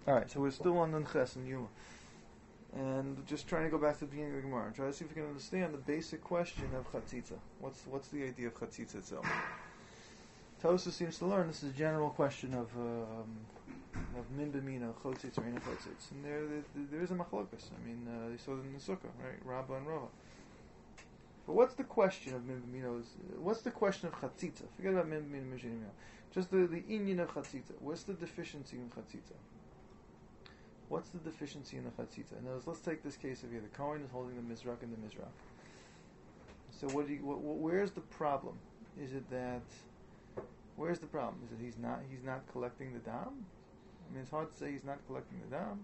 All right, so we're still on Nunches and Yuma, and just trying to go back to the beginning of the Gemara and try to see if we can understand the basic question of chatzitza. What's the idea of chatzitza itself? Tosa seems to learn this is a general question of min b'mina, chotzitz or ina chotzitz, and there is a machlokas. I mean, you saw it in the sukkah, right? Rabba and Rava. But what's the question of min b'mina? What's the question of chatzitza? Forget about min b'mina, mishinimina. Just the inyan of chatzitza. What's the deficiency in chatzitza? What's the deficiency in the chatzitza? In other words, let's take this case of here. The Kohen is holding the mizrak and the mizrak. So where's the problem? Is it that? Where's the problem? Is it he's not collecting the dam? I mean, it's hard to say he's not collecting the dam,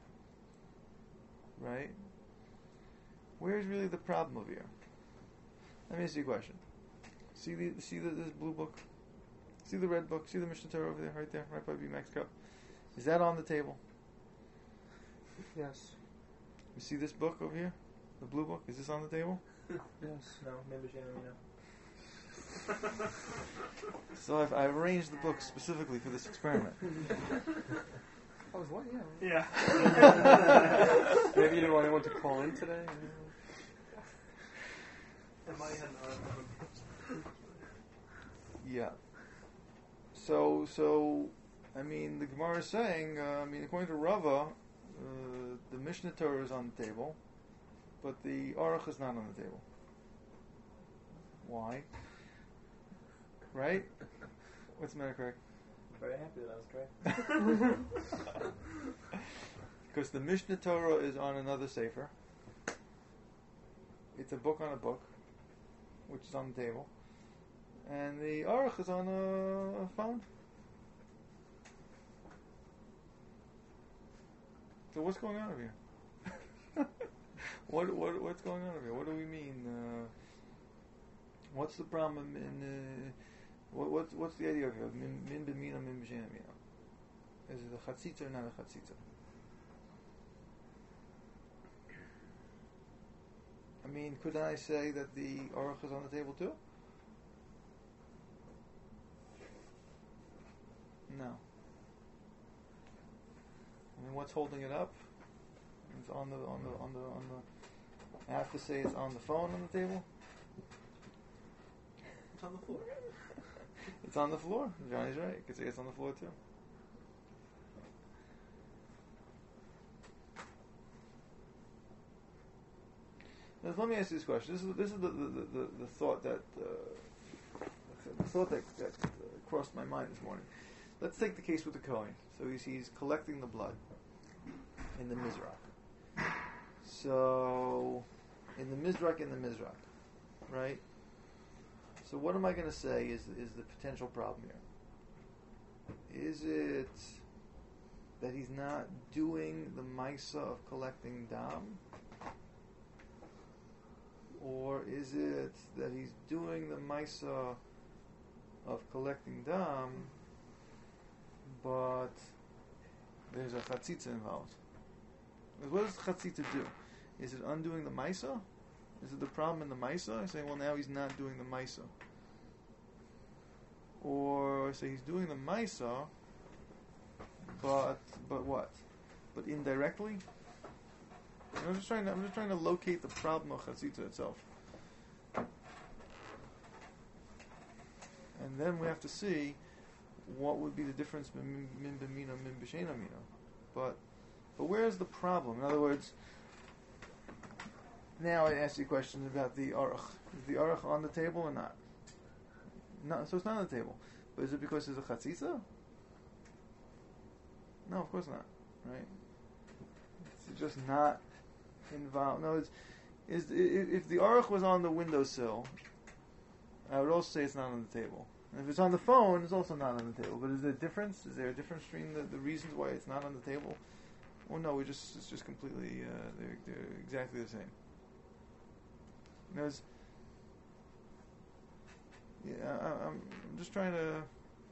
right? Where's really the problem over here? Let me ask you a question. See this blue book? See the red book? See the Mishnah Torah over there, right by B-Max Cup? Is that on the table? Yes. You see this book over here? The blue book? Is this on the table? Yes. No, maybe no. So I've arranged the book specifically for this experiment. I was what? Yeah. Maybe you didn't want anyone to call in today? Yeah. So I mean, the Gemara is saying, according to Rava, the Mishnah Torah is on the table, but the Aruch is not on the table. Why? Right? What's the matter, Craig? I'm very happy that I was correct. Because the Mishnah Torah is on another sefer. It's a book on a book, which is on the table. And the Aruch is on a phone. So what's going on over here? What's going on over here? What do we mean? What's the problem in what's the idea of here? Min b'mina, min b'sheina mina. Is it a chatzitza or not a chatzitza? I mean, could I say that the aruch is on the table too? No. I mean, what's holding it up? It's on the. I have to say it's on the phone on the table. It's on the floor. It's on the floor. Johnny's right. You could say it's on the floor too. Now, let me ask you this question. This is the thought that crossed my mind this morning. Let's take the case with the Kohen. So he's collecting the blood in the mizrak. So in the mizrak, right? So what am I going to say is the potential problem here? Is it that he's not doing the maisa of collecting dam? Or is it that he's doing the maisa of collecting dam, but there's a chatzitza involved? What does chatzitza do? Is it undoing the maisa? Is it the problem in the maisa? I say, well, now he's not doing the maisa. Or I say he's doing the maisa, but what? But indirectly. I'm just trying to locate the problem of chatzitza itself, and then we have to see what would be the difference between min b'mina, min b'sheina mina. But where's the problem? In other words, now I ask you questions about the aruch. Is the aruch on the table or not? No, so it's not on the table. But is it because there's a chatzitza? No, of course not. Right? It's just not involved. No, if the aruch was on the windowsill, I would also say it's not on the table. And if it's on the phone, it's also not on the table. But is there a difference? Is there a difference between the reasons why it's not on the table? Well, no, it's just completely, they're exactly the same. I'm just trying to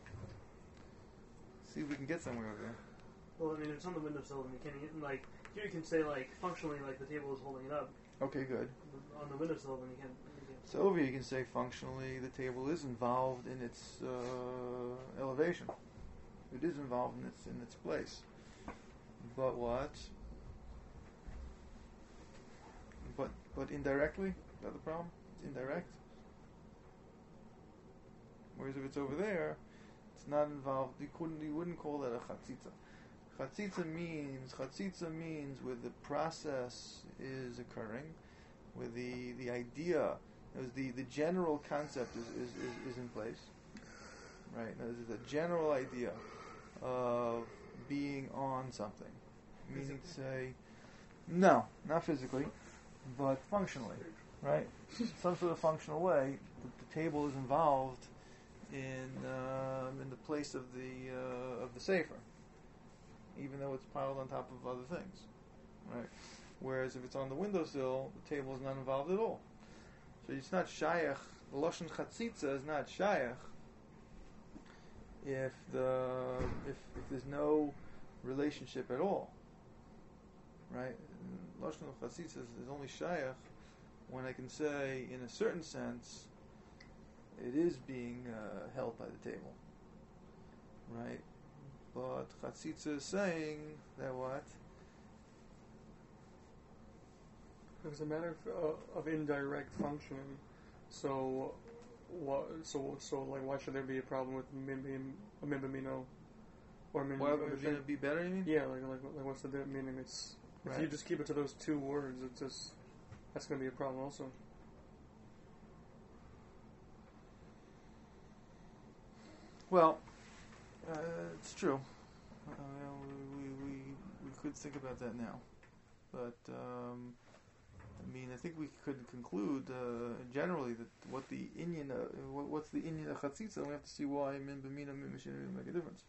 see if we can get somewhere over there. Well, I mean, it's on the windowsill, and you can't even, here you can say, functionally, the table is holding it up. Okay, good. On the windowsill, then you can't. So over here you can say functionally the table is involved in its elevation. It is involved in its place. But what? But indirectly? Is that the problem? It's indirect. Whereas if it's over there, it's not involved. You wouldn't call that a chatzitza. Chatzitza means where the process is occurring, where the idea, the general concept is in place. Right? Now, this is a general idea of being on something. Meaning to say, no, not physically, but functionally. Right? Some sort of functional way, the table is involved in the place of the sefer, even though it's piled on top of other things, right? Whereas if it's on the windowsill, the table is not involved at all. So it's not shayach. The lashon chatzitza is not shayach if there's no relationship at all, right? Lashon chatzitza is only shayach when I can say, in a certain sense, it is being held by the table, right? But chatzitza is saying that what? It's a matter of indirect functioning. So, what? So like, why should there be a problem with mimbamino or mimbamino? Why would it be better? You mean? Yeah, like what's the meaning? It's if Right. you just keep it to those two words, it's just that's going to be a problem also. Well, it's true. We could think about that now, but I think we could conclude generally that what's the inyan of chatzitza, and we have to see why min b'mina min mishina make a difference.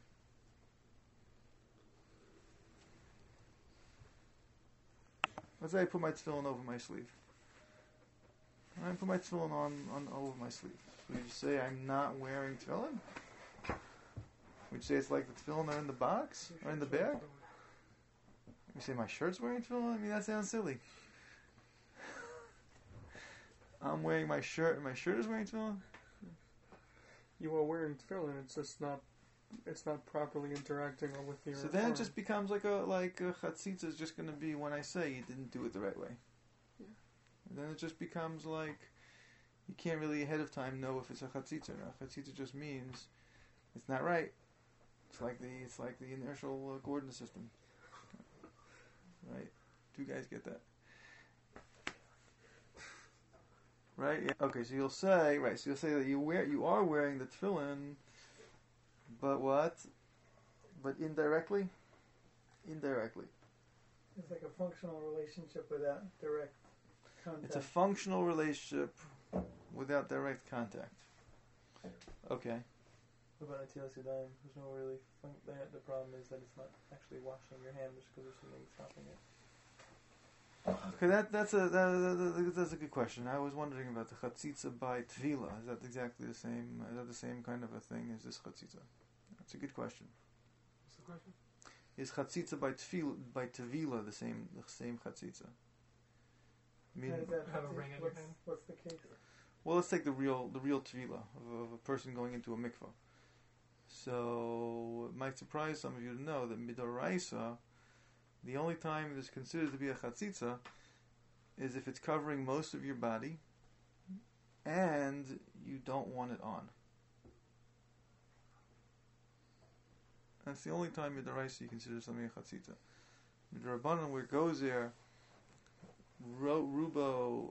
Let's say I put my tefillin over my sleeve. I put my tefillin on over my sleeve. Would you say I'm not wearing tefillin? Would you say it's like the tefillin are in the box or in the bag? You say my shirt's wearing tefillin? I mean, that sounds silly. I'm wearing my shirt and my shirt is wearing tefillin? You are wearing tefillin. It's just not. It's not properly interacting with your. So then arm. it just becomes like a chatzitza is just going to be when I say you didn't do it the right way. Yeah. And then it just becomes like you can't really ahead of time know if it's a chatzitza or not. Chatzitza just means it's not right. It's like the inertial coordinate system, right? Do you guys get that? Right? Yeah. Okay. So you'll say that you are wearing the tefillin, but what? But indirectly. It's like a functional relationship without direct contact. It's a functional relationship without direct contact. Okay. What about Atilas Yadayim? There's no really the problem is that it's not actually washing your hand just because there's something stopping it. Okay, that's a good question. I was wondering about the chatzitza by tvila. Is that exactly the same? Is that the same kind of a thing as this chatzitza? That's a good question. What's the question? Is chatzitza by tvila the same chatzitza? How does that Have a ring in your hand? What's the case? Well, let's take the real tvila of a person going into a mikvah. So it might surprise some of you to know that midoraisa, the only time it is considered to be a chatzitza is if it's covering most of your body and you don't want it on. That's the only time midoraisa you consider something a chatzitza. Midrabanan, where it goes there, rubo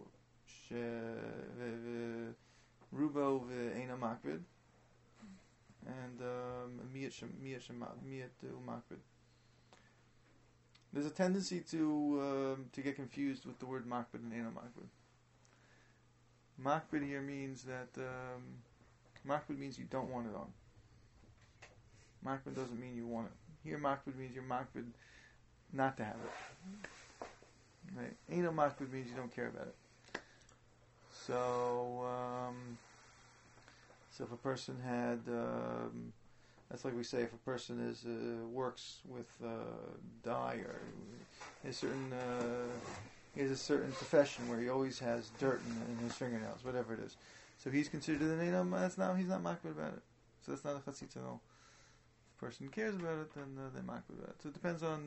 ve'ena makbid, and miyat umakbid. There's a tendency to get confused with the word makbid and ena makbid. Makbid here means that makbid means you don't want it on. Makbid doesn't mean you want it. Here makbid means you're makbid not to have it. Right? Ena makbid means you don't care about it. So if a person had, that's like we say, if a person works with dye or he has a certain profession where he always has dirt in his fingernails, whatever it is. So he's considered an enam. He's not makbid about it. So that's not a chatzitza at all. If the person cares about it, then they might be about it. So it depends on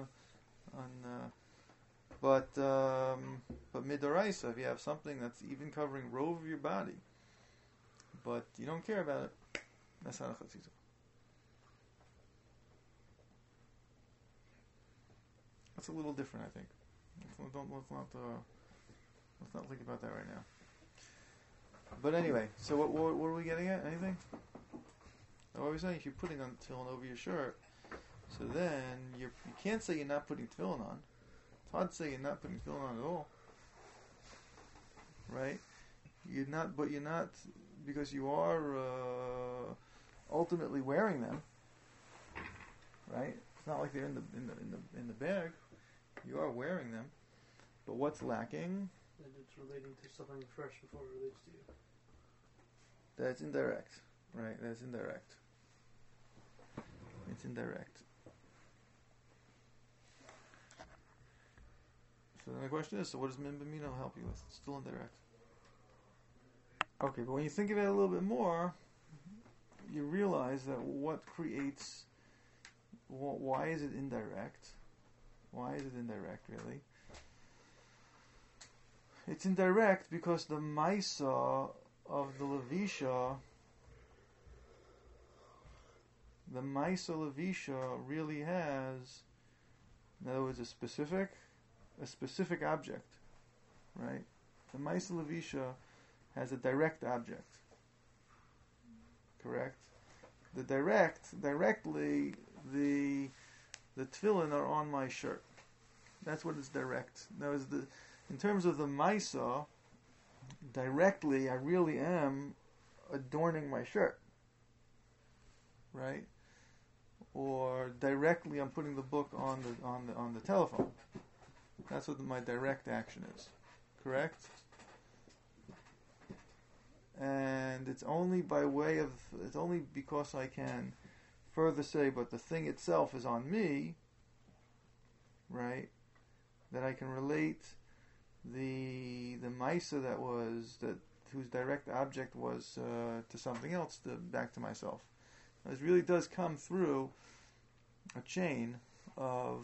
but midoraisa, if you have something that's even covering rove of your body, but you don't care about it, that's not a chatzitza. That's a little different, I think. Let's not think about that right now. But anyway, so what are we getting at? Anything? What are we saying? If you're putting on tefillin over your shirt, so then you can't say you're not putting tefillin on. It's hard to say you're not putting tefillin on at all, right? You're not, because you are ultimately wearing them, right? It's not like they're in the bag. You are wearing them, but what's lacking? And it's relating to something fresh before it relates to you. That's indirect, right? That's indirect. It's indirect. So then the question is, so what does min b'mino help you with? It's still indirect. Okay, but when you think of it a little bit more, you realize that what creates, why is it indirect? Why is it indirect, really? It's indirect because the Maisa of the Levisha, really has, in other words, a specific object, right? The Maisa Levisha has a direct object, correct? Directly, the tefillin are on my shirt. That's what is direct. Now, in terms of the Maisa, directly, I really am adorning my shirt, right? Or directly, I'm putting the book on the telephone. That's what my direct action is, correct? And it's only because I can further say, but the thing itself is on me, right? That I can relate the Maisa whose direct object was to something else, back to myself. Now, this really does come through a chain of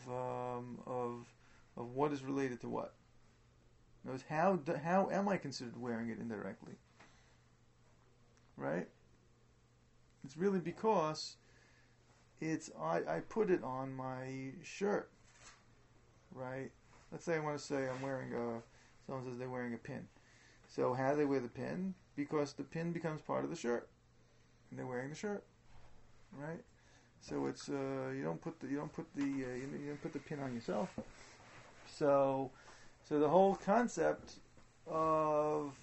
what is related to what. Notice how am I considered wearing it indirectly? Right? It's really because I put it on my shirt, right? Let's say I want to say I'm wearing someone says they're wearing a pin. So how do they wear the pin? Because the pin becomes part of the shirt, and they're wearing the shirt, right? So it's you don't put the pin on yourself. So the whole concept of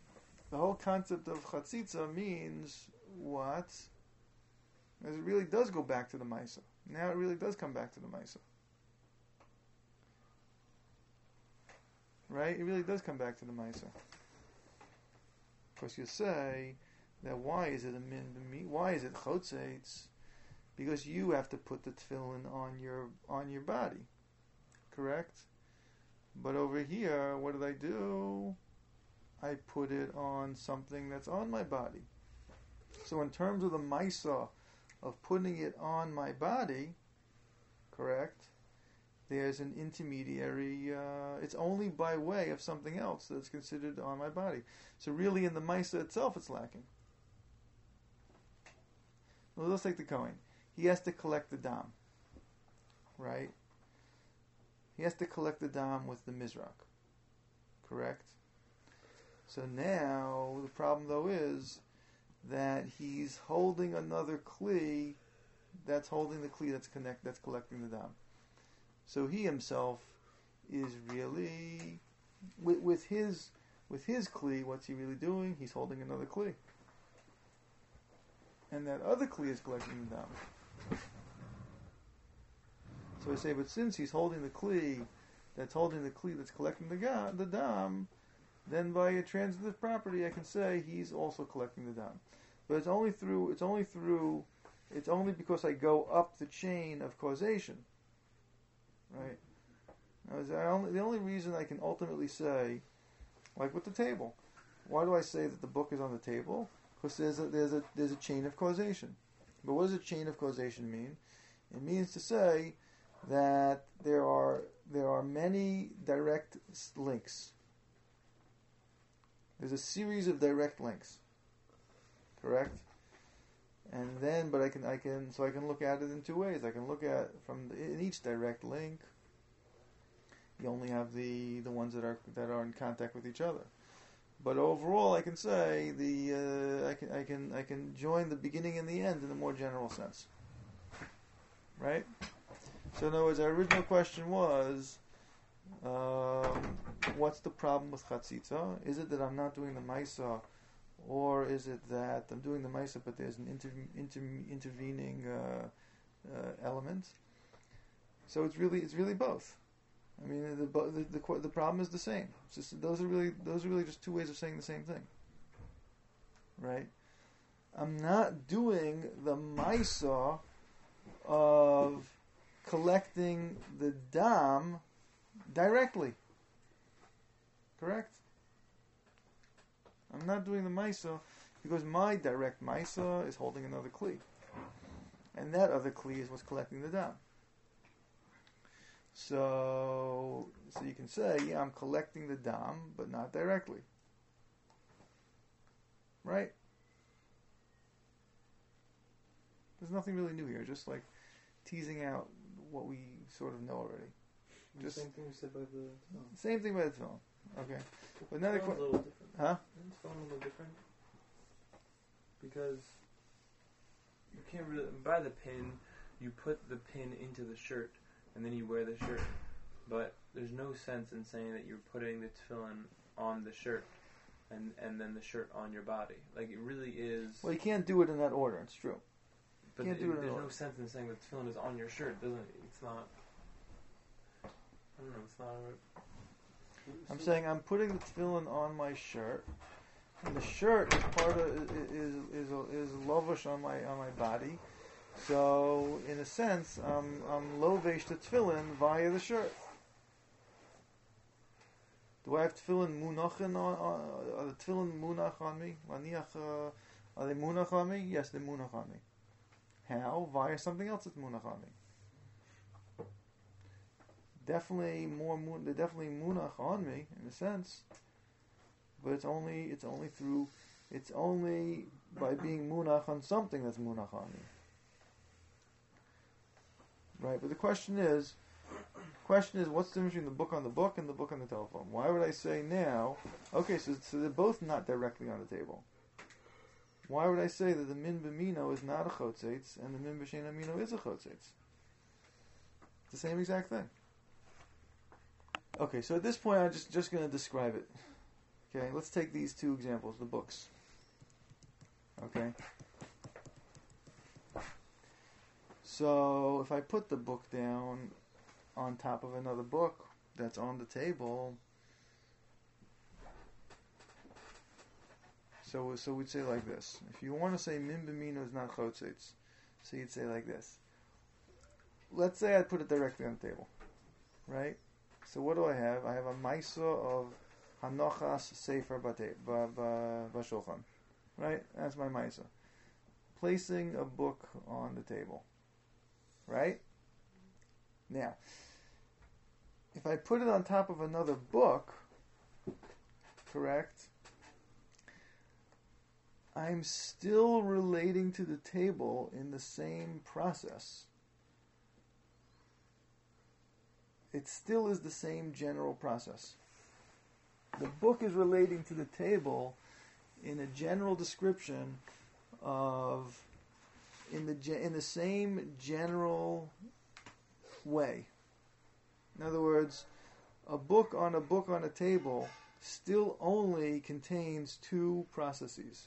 chatzitza means what? As it really does go back to the Maisa. Now it really does come back to the Maisa. Right? It really does come back to the Maisa. Of course, you say that why is it a min b'mi? Why is it chotzeitz? Because you have to put the tefillin on your body, correct? But over here, what did I do? I put it on something that's on my body. So in terms of the Maisa of putting it on my body, correct? There's an intermediary, it's only by way of something else that's considered on my body. So really in the Maisa itself it's lacking. Well, let's take the Kohen. He has to collect the dam, right? He has to collect the dam with the Mizrak, correct? So now the problem though is that he's holding another kli that's holding the kli that's collecting the dam. So he himself is really with his kli. What's he really doing? He's holding another kli, and that other kli is collecting the dam. So I say, but since he's holding the kli that's collecting the dam, then by a transitive property, I can say he's also collecting the dam. But it's only because I go up the chain of causation. Right? Now, the only reason I can ultimately say, like with the table, why do I say that the book is on the table? Because there's a chain of causation. But what does a chain of causation mean? It means to say that there are many direct links. There's a series of direct links. Correct? And then, but I can look at it in two ways. I can look at in each direct link. You only have the ones that are in contact with each other. But overall, I can say I can join the beginning and the end in a more general sense. Right? So in other words, our original question was, what's the problem with chatzitza? Is it that I'm not doing the maisa, or is it that I'm doing the maisa but there's an intervening element? So it's really both. I mean, the problem is the same. It's just, those are really just two ways of saying the same thing, right? I'm not doing the maisa of collecting the dam directly. Correct? I'm not doing the maisa because my direct maisa is holding another kli, and that other kli is what's collecting the dam. So you can say, yeah, I'm collecting the dam, but not directly. Right? There's nothing really new here, just like teasing out what we sort of know already. The same thing we said by the tefillin. Same thing by the tefillin. Okay. But another It's a question. little different. Huh? It's a little different. Because you can't really, by the pin, you put the pin into the shirt, and then you wear the shirt. But there's no sense in saying that you're putting the tefillin on the shirt and then the shirt on your body. Like, it really is... Well, you can't do it in that order. It's true. But can't do it in there's order. no sense in saying the tefillin is on your shirt. It's not... I don't know, it's not... I'm saying I'm putting the tefillin on my shirt, and the shirt is part of is lovish on my body. So in a sense, I'm lovesh the tefillin via the shirt. Do I have tefillin munachin on? Are the tefillin munach on me? Are they munach on me? Yes, they're munach on me. How? Via something else that's munach on me. They're definitely munach on me in a sense, but it's only by being munach on something that's munach on me. Right, but the question is, what's the difference between the book on the book and the book on the telephone? Why would I say now? Okay, so they're both not directly on the table. Why would I say that the min b'mino is not a chotzetz and the min b'shein amino is a chotzetz? It's the same exact thing. Okay, so at this point, I'm just going to describe it. Okay, let's take these two examples, the books. Okay. So if I put the book down on top of another book that's on the table, so we'd say like this. If you want to say min b'mino is not chotzetz, so you'd say like this. Let's say I put it directly on the table, right? So what do I have? I have a maisa of hanochas sefer b'shulchan, right? That's my maisa. Placing a book on the table. Right? Now, if I put it on top of another book, correct, I'm still relating to the table in the same process. It still is the same general process. The book is relating to the table in a general description of in the same general way. In other words, a book on a table still only contains two processes.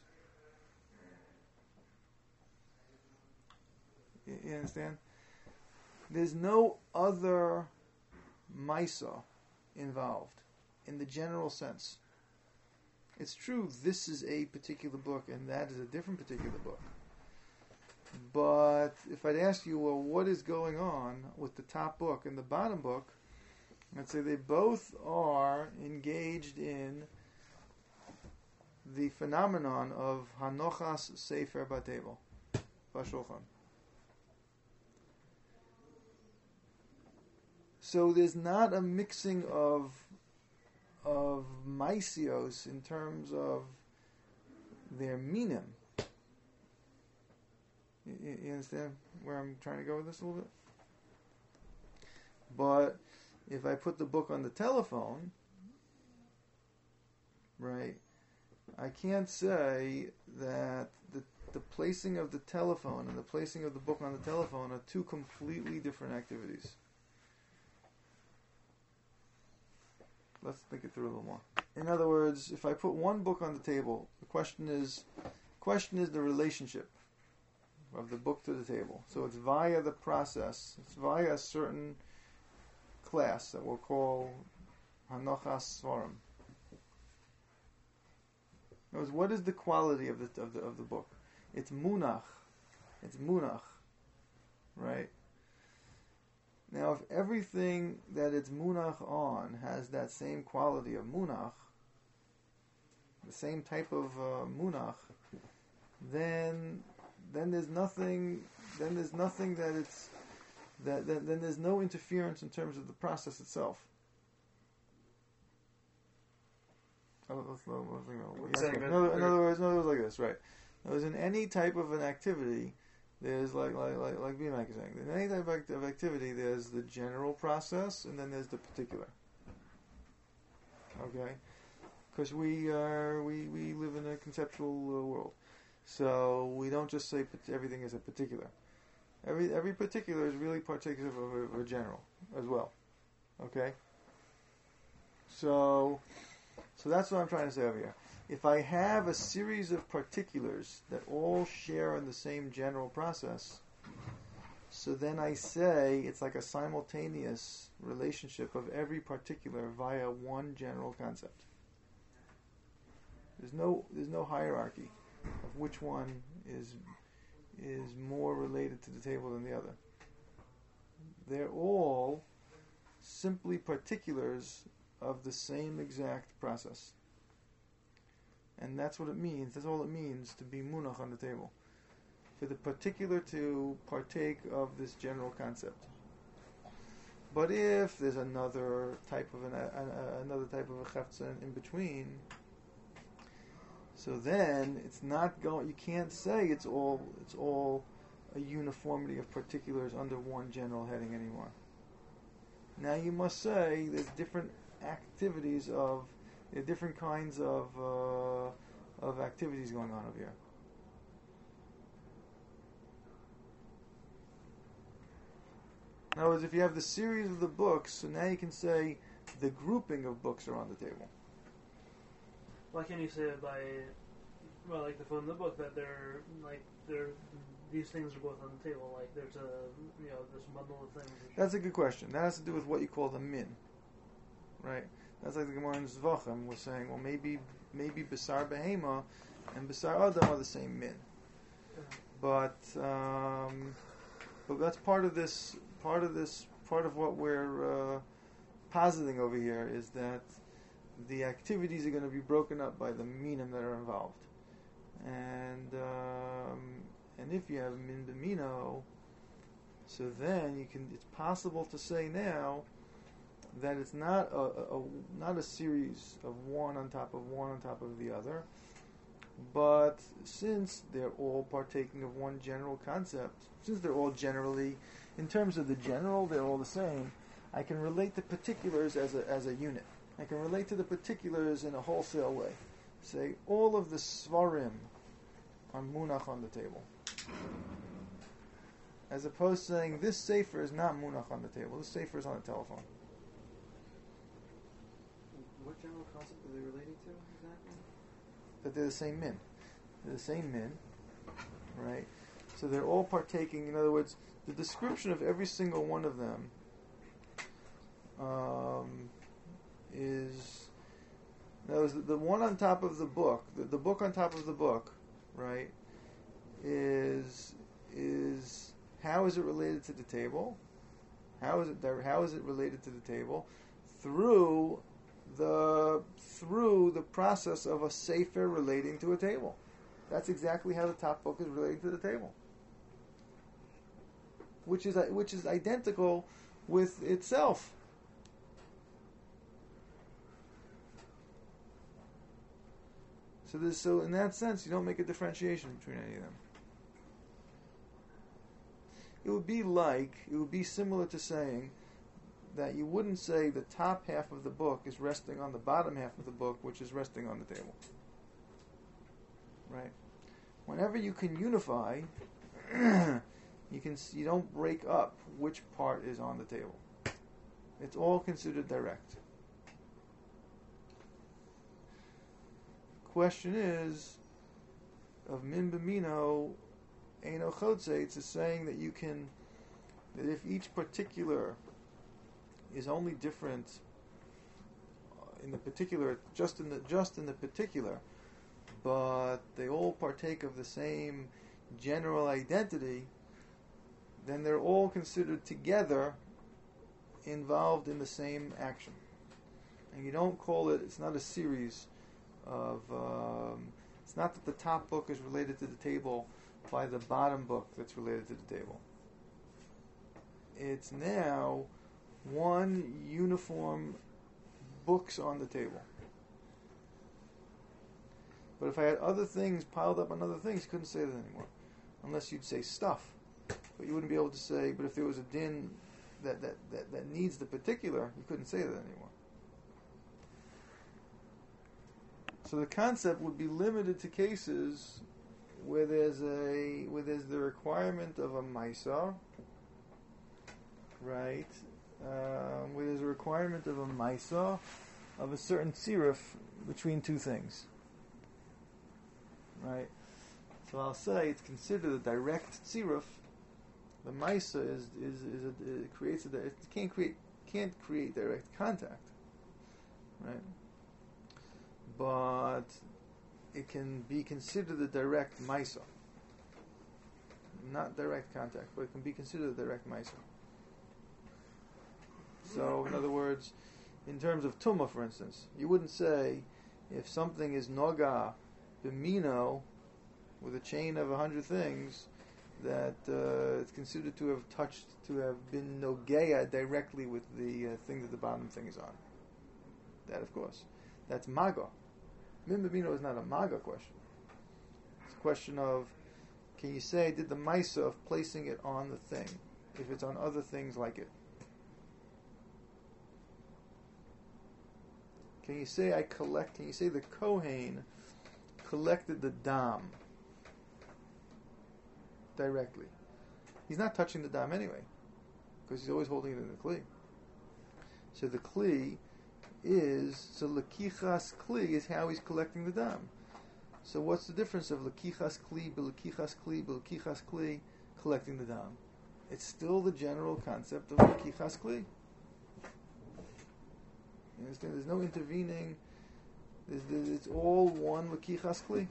You understand? There's no other maisa involved in the general sense. It's true this is a particular book and that is a different particular book. But if I'd ask you, well, what is going on with the top book and the bottom book, I'd say they both are engaged in the phenomenon of hanochas sefer b'table. b'shulchan. So there's not a mixing of maisios in terms of their minim. You understand where I'm trying to go with this a little bit? But if I put the book on the telephone, right, I can't say that the placing of the telephone and the placing of the book on the telephone are two completely different activities. Let's think it through a little more. In other words, if I put one book on the table, the question is the relationship of the book to the table. So it's via the process. It's via a certain class that we'll call Hanochas Svarim. In other words, what is the quality of the book? It's munach. It's munach, right? Now, if everything that it's munach on has that same quality of munach, the same type of munach, then there's nothing. Then there's nothing that it's then there's no interference in terms of the process itself. In other words, like this, right? In other words, in any type of an activity, there's like BMAC is saying, in any type of activity, there's the general process, and then there's the particular. Okay, because we live in a conceptual world, so we don't just say everything is a particular. Every particular is really particular of a general as well. Okay, so that's what I'm trying to say over here. If I have a series of particulars that all share in the same general process, so then I say it's like a simultaneous relationship of every particular via one general concept. There's no hierarchy of which one is more related to the table than the other. They're all simply particulars of the same exact process. And that's what it means. That's all it means to be munach on the table. For the particular to partake of this general concept. But if there's another type of a chefza in between, so then it's not going. You can't say it's all a uniformity of particulars under one general heading anymore. Now you must say there's different activities of. There are different kinds of activities going on over here. In other words, if you have the series of the books, so now you can say the grouping of books are on the table. Why can't you say it by, like the phone and the book, that these things are both on the table? Like there's this bundle of things. That's a good question. That has to do with what you call the min, right? That's like the Gemara in Zvachim was saying. Well, maybe Besar Behema and Besar Adam are the same min, but that's part of this. Part of what we're positing over here is that the activities are going to be broken up by the minim that are involved, and if you have min b'mino, so then it's possible to say now that it's not a series of one on top of one on top of the other, but since they're all partaking of one general concept, since they're all generally, in terms of the general, they're all the same, I can relate the particulars as a unit. I can relate to the particulars in a wholesale way. Say, all of the svarim are munach on the table. As opposed to saying, this sefer is not munach on the table, this sefer is on the telephone. What general concept are they relating to exactly? That they're the same min. They're the same min, right? So they're all partaking. In other words, the description of every single one of them is... In other words, the one on top of the book, the book on top of the book, right, is how is it related to the table? How is it related to the table? Through the process of a sefer relating to a table. That's exactly how the top book is relating to the table. which is identical with itself. So in that sense, you don't make a differentiation between any of them. It would be similar to saying that you wouldn't say the top half of the book is resting on the bottom half of the book, which is resting on the table. Right? Whenever you can unify, you don't break up which part is on the table. It's all considered direct. Question is, of min b'mino eino chodzeitz is saying that that if each particular is only different in the particular, just in the particular, but they all partake of the same general identity, then they're all considered together involved in the same action. And you don't call it, it's not a series of, it's not that the top book is related to the table by the bottom book that's related to the table. It's now one uniform books on the table. But if I had other things piled up on other things, you couldn't say that anymore. Unless you'd say stuff. But you wouldn't be able to say, but if there was a din that needs the particular, you couldn't say that anymore. So the concept would be limited to cases where there's the requirement of a maisa, right? Where there's a requirement of a maisa of a certain tziruf between two things, right? So I'll say it's considered a direct tziruf. The maisa can't create direct contact, right? But it can be considered a direct maisa. Not direct contact, but it can be considered a direct maisa. So, in other words, in terms of tumah, for instance, you wouldn't say if something is noga b'mino with a chain of 100 things that it's considered to have been nogeya directly with the thing that the bottom thing is on. That, of course, that's maga. Min b'mino is not a maga question. It's a question of, can you say, did the maisa of placing it on the thing, if it's on other things like it? Can you say the Kohen collected the dam directly? He's not touching the dam anyway, because he's always holding it in the kli. So the kli lekichas kli is how he's collecting the dam. So what's the difference of lekichas kli, b'lekichas kli, collecting the dam? It's still the general concept of lekichas kli. You understand? There's no intervening. It's all one lekichas kli.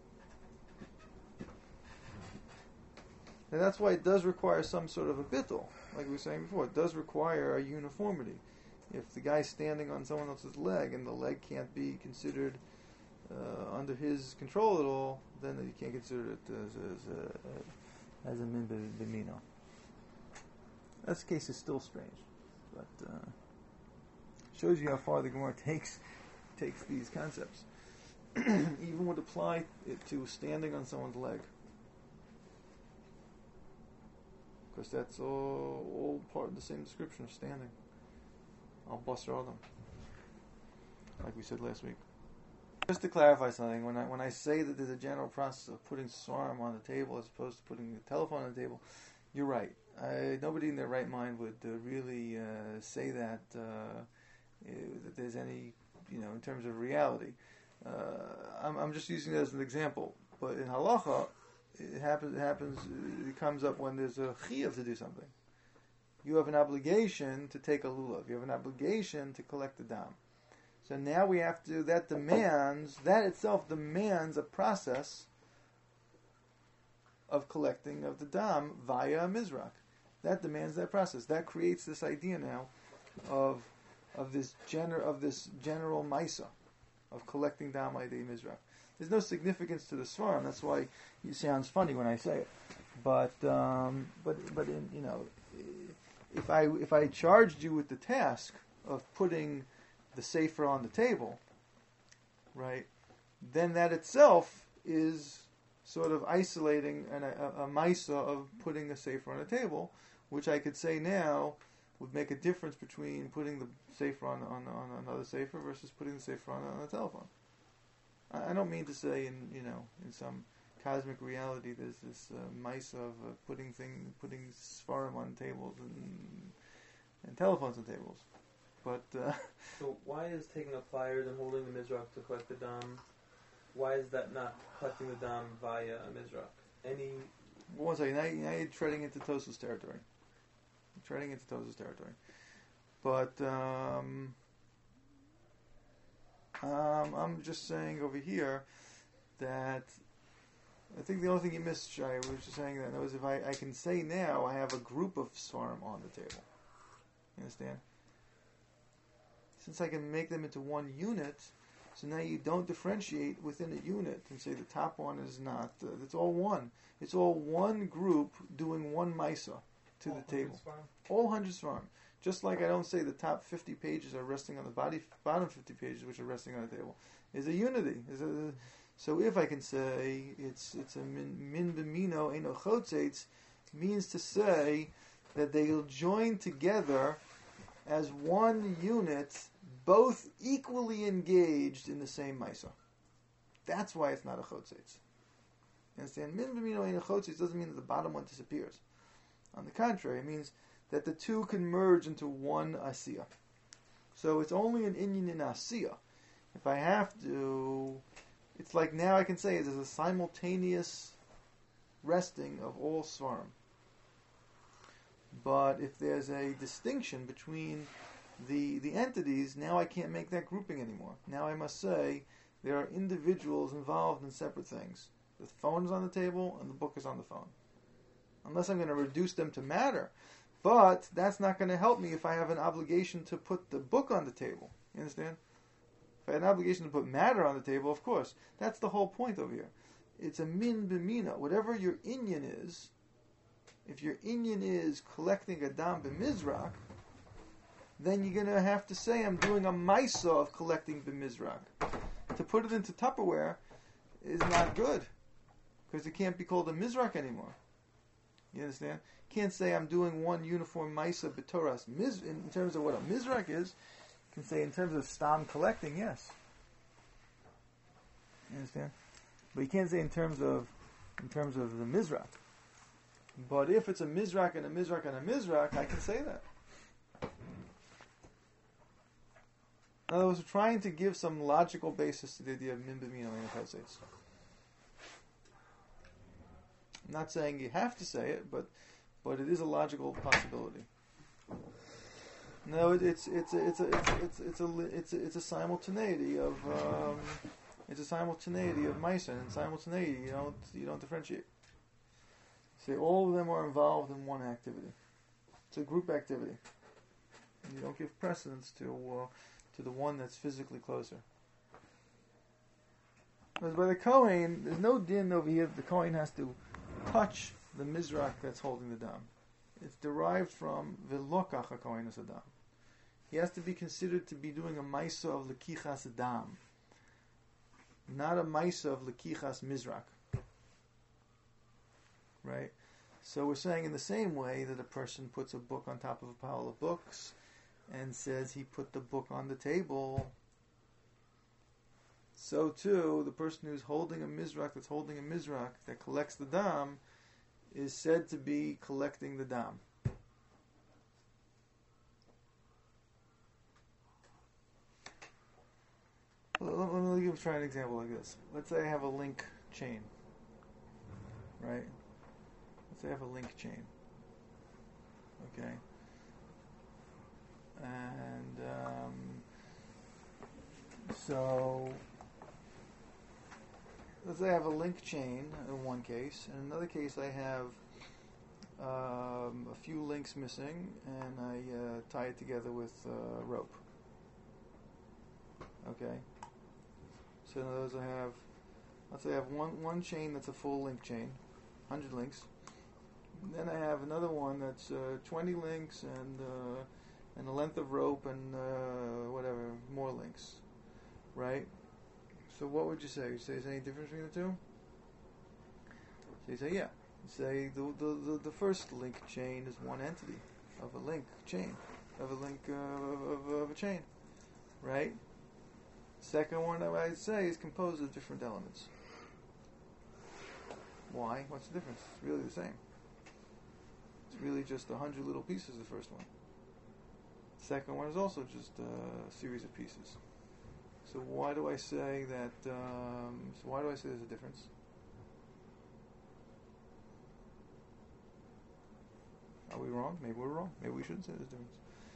And that's why it does require some sort of a bittul. Like we were saying before, it does require a uniformity. If the guy's standing on someone else's leg and the leg can't be considered under his control at all, then you can't consider it as a min b'mino. That case is still strange, but shows you how far the Gemara takes these concepts. Even would apply it to standing on someone's leg, because that's all part of the same description of standing. Al-Basar Adam, like we said last week. Just to clarify something, when I say that there's a general process of putting svarim on the table as opposed to putting the telephone on the table, you're right. Nobody in their right mind would really say that there's any, in terms of reality. I'm just using it as an example. But in halacha, it comes up when there's a chiyuv to do something. You have an obligation to take a lulav. You have an obligation to collect the dam. So now we have to, that itself demands a process of collecting of the dam via a mizrach. That demands that process. That creates this idea now of this general maisa of collecting dam by the mizrach. There's no significance to the svarim. That's why it sounds funny when I say it. But in, if I charged you with the task of putting the sefer on the table, right, then that itself is sort of isolating a maisa of putting a sefer on a table, which I could say now would make a difference between putting the sefer on another sefer versus putting the sefer on a telephone. I don't mean to say in some cosmic reality there's this maisa of putting svarim on tables and telephones on tables, but So why is taking a pliers and holding the mizrach to collect the dam? Why is that not collecting the dam via a mizrach? One second, now you're treading into Tosus territory. But I'm just saying over here that I think the only thing you missed, Shai, was just saying that was if I can say now I have a group of svarim on the table. You understand? Since I can make them into one unit, so now you don't differentiate within a unit and say the top one is not. It's all one. It's all one group doing one maisa to the table. All 100 svarim. Just like I don't say the top 50 pages are resting on the bottom 50 pages which are resting on the table. Is a unity. So if I can say it's a min b'mino eno chotzetz, means to say that they'll join together as one unit, both equally engaged in the same maisa. That's why it's not a chotzetz. You understand? Min b'mino eno chotzetz doesn't mean that the bottom one disappears. On the contrary, it means that the two can merge into one asiyah. So it's only an inyan in asiyah. If I have to, it's like now I can say there's a simultaneous resting of all svarim. But if there's a distinction between the entities, now I can't make that grouping anymore. Now I must say there are individuals involved in separate things. The phone is on the table and the book is on the phone. Unless I'm going to reduce them to matter. But that's not going to help me if I have an obligation to put the book on the table. You understand? If I had an obligation to put matter on the table, of course. That's the whole point over here. It's a min b'mina. Whatever your inyan is, if your inyan is collecting a dam b'mizrach, then you're going to have to say, I'm doing a maisa of collecting b'mizrach. To put it into Tupperware is not good. Because it can't be called a mizrach anymore. You understand? Can't say I'm doing one uniform maisa b'toras in terms of what a mizrach is. You can say in terms of stam collecting, yes. You understand? But you can't say in terms of the mizrach. But if it's a mizrach and a mizrach and a mizrach, I can say that. In other words, we're trying to give some logical basis to the idea of min b'mino and chotzetz. I'm not saying you have to say it, but it is a logical possibility. No, it's a simultaneity of Maisa, and simultaneity you don't differentiate. See, all of them are involved in one activity. It's a group activity, and you don't give precedence to the one that's physically closer. Because by the Kohen, there's no din over here that the Kohen has to touch the mizrach that's holding the dam. It's derived from v'lokach hakohen adam. He has to be considered to be doing a maisa of lekichas adam, not a maisa of lekichas mizrach. Right? So we're saying in the same way that a person puts a book on top of a pile of books and says he put the book on the table, so too the person who's holding a mizrach that's holding a mizrach that collects the dam is said to be collecting the dam. Let me try an example like this. Let's say I have a link chain, right? Let's say I have a link chain, okay? And so let's say I have a link chain in one case. In another case, I have a few links missing, and I tie it together with rope. Okay. So in other words, let's say I have one chain that's a full link chain, 100 links, Then I have another one that's 20 links and a length of rope and whatever, more links, right? So what would you say? You say, is there any difference between the two? So you say, yeah. You say the first link chain is one entity of a link chain, of a link of a chain, right? Second one, I'd say, is composed of different elements. Why? What's the difference? It's really the same. It's really just 100 little pieces, the first one. Second one is also just a series of pieces. So why do I say that? Why do I say there's a difference? Are we wrong? Maybe we're wrong. Maybe we shouldn't say there's a difference.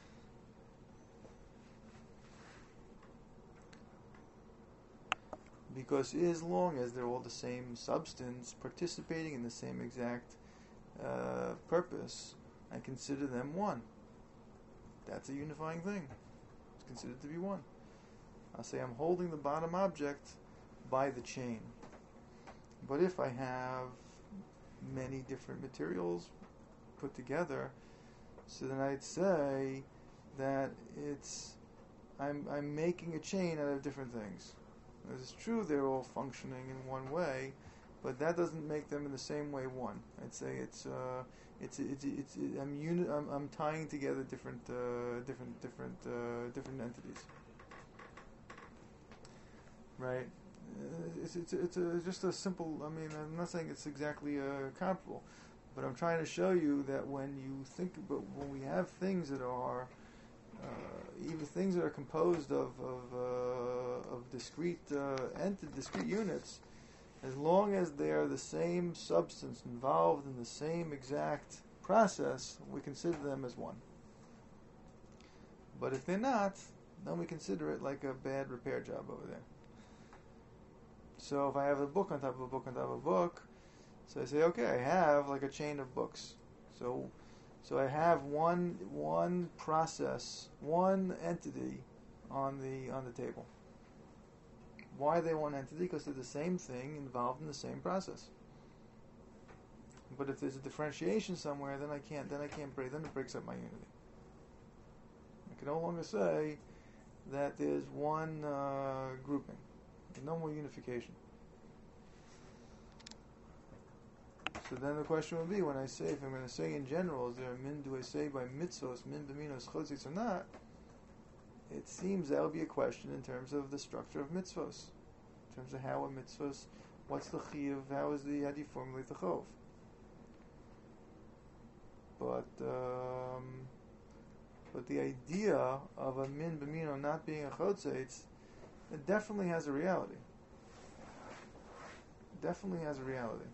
Because as long as they're all the same substance, participating in the same exact purpose, I consider them one. That's a unifying thing. It's considered to be one. I'll say I'm holding the bottom object by the chain. But if I have many different materials put together, so then I'd say that I'm making a chain out of different things. It's true they're all functioning in one way, but that doesn't make them in the same way one. I'd say I'm tying together different entities. When it's just a simple. I mean, I'm not saying it's exactly comparable, but I'm trying to show you that when you think about when we have things that are even things that are composed of discrete discrete units, as long as they are the same substance involved in the same exact process, we consider them as one. But if they're not, then we consider it like a bad repair job over there. So if I have a book on top of a book on top of a book, so I say, okay, I have like a chain of books. So I have one process, one entity on the table. Why are they one entity? Because they're the same thing involved in the same process. But if there's a differentiation somewhere, then I can't break. Then it breaks up my unity. I can no longer say that there's one grouping. There's no more unification. So then the question would be, when I say, if I'm going to say in general, is there a min, do I say by mitzvos, min b'minos chotzitz or not? It seems that would be a question in terms of the structure of mitzvos. In terms of how a mitzvos, what's the chiyuv, how do you formulate the chov? But the idea of a min b'mino not being a chotzitz, it definitely has a reality. Definitely has a reality.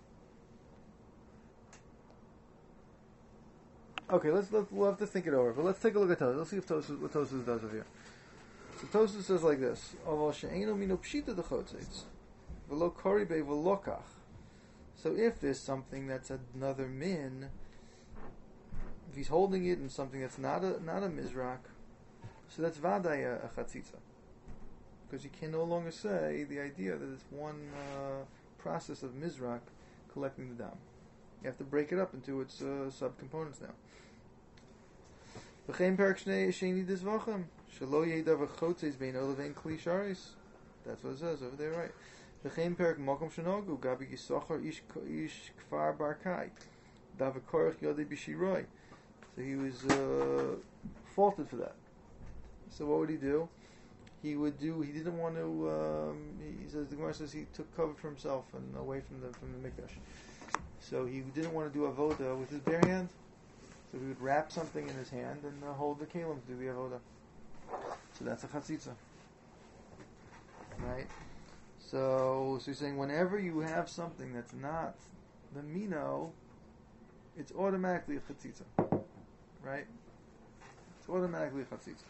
Okay, we'll have to think it over. But let's take a look at Tosfos. Let's see if what Tosfos does over here. So Tosfos says like this: Aval she'eino mino pshita dechotzitz, v'lo koribe v'lokach. So if there's something that's another min, if he's holding it in something that's not a mizrak, so that's vaday a chatzitza, because you can no longer say the idea that it's one process of mizrak collecting the dam. You have to break it up into its subcomponents now. V'chein perak sheni dizvachem shelo yedav v'chotzes bein olavein kli sharis. That's what it says over there, right? V'chein perak makom shenogu gabi yisachar ish kfar barkai dav v'korach yodei b'shiroi. So he was faulted for that. So what would he do? He didn't want to. He says, the Gemara says he took cover for himself and away from the mikdash. So he didn't want to do avoda with his bare hand. So he would wrap something in his hand and hold the kelim to do the avoda. So that's a chatzitza, right? So he's saying whenever you have something that's not the mino, it's automatically a chatzitza, right? It's automatically a chatzitza.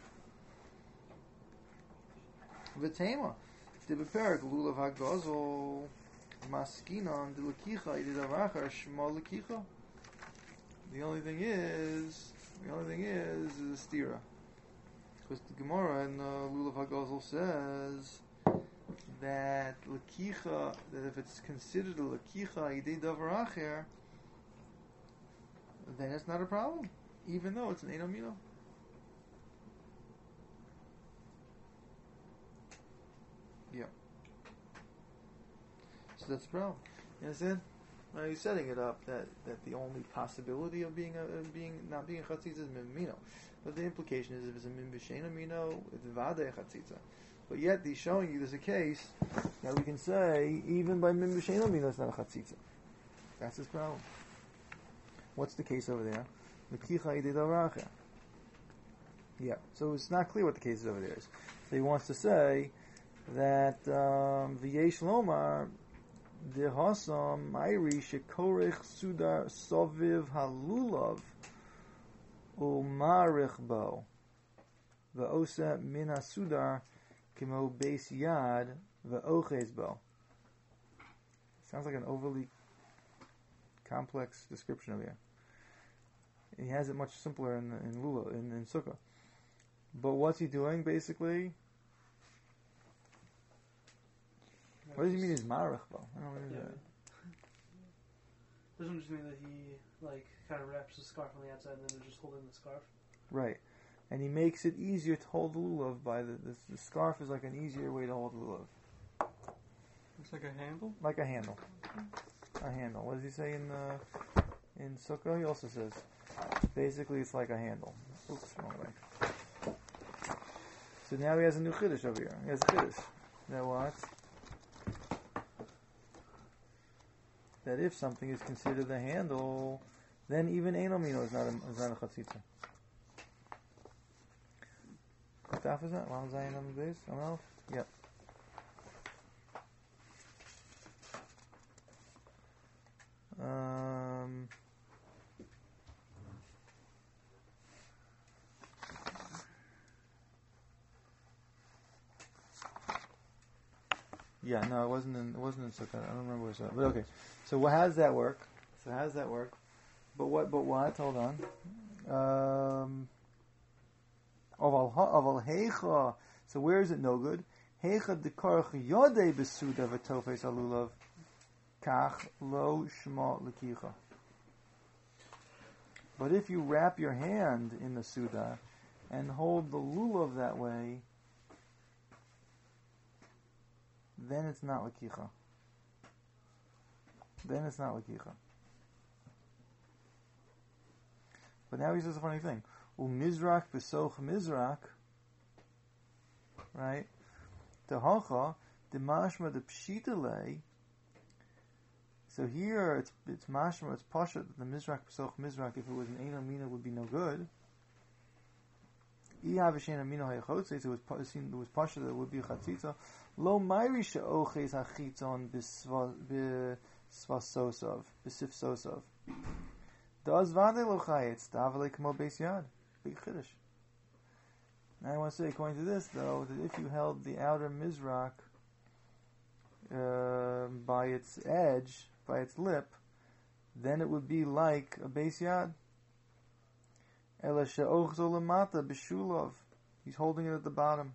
V'tema, dibeperak lulav hagazol maskinon de lekicha ididavachar shmo lekicha. The only thing is a stira, because the Gemara in Lulav Hagazol says that lekicha, that if it's considered a lekicha idei davar acher, then it's not a problem, even though it's an Ein Amino. Yeah. So that's the problem. You understand? Now he's setting it up that the only possibility of not being a chatzitza is mimino, but the implication is if it's a min b'shein amino, it's vade chatzitza. But yet he's showing you there's a case that we can say even by min b'shein amino it's not a chatzitza. That's his problem. What's the case over there? Yeah. So it's not clear what the case is over there is. So he wants to say that v'yesh lomar. The Hasam Mayri Shekorech Sudar Soviv Halulav Umarich Bo V'osa Min HaSudar Kimo Beis Yad V'oches Bo. Sounds like an overly complex description of here. He has it much simpler in Lula, in Sukkah. But what's he doing basically? What does he mean? Is marach bo? I don't know. Yeah. Doesn't it just mean that he kind of wraps the scarf on the outside and then is just holding the scarf? Right, and he makes it easier to hold the lulav by the scarf is like an easier way to hold the lulav. Looks like a handle. Like a handle. A handle. What does he say in Sukkah? He also says basically it's like a handle. Oops, wrong way. So now he has a new chiddush over here. He has a chiddush. Now what? That if something is considered a handle, then even Ein Amino is not a chatzitza. What daf is that? Lam Zayin Am Beis? Amalf? Yep. Yeah, no, it wasn't in Sukkot. I don't remember where it's at. But okay. So how does that work? But what? Hold on. Aval heicha. So where is it no good? Heicha dekarach yodei besuda v'tofes alulav kach lo shma lekicha. But if you wrap your hand in the suda and hold the lulav that way, then it's not lekicha. But now he says a funny thing. Umizrak besoch mizrak, right? The hacha, the mashma, the pshitale. So here it's mashma, it's pasha that the mizrak besoch mizrak, if it was an ein amina, would be no good. Iha v'shein amina hayachotze, so it was pasha that it would be a chatzitza. Lo mayri she'oches hachitzon b'svasosav, b'sifsosav. Does vade lo chayetz, davale kmo beis yad. Big chiddush. Now I want to say, according to this, though, that if you held the outer mizrak by its edge, by its lip, then it would be like a beis yad. Ela she'ochzo lemata b'shulov. He's holding it at the bottom.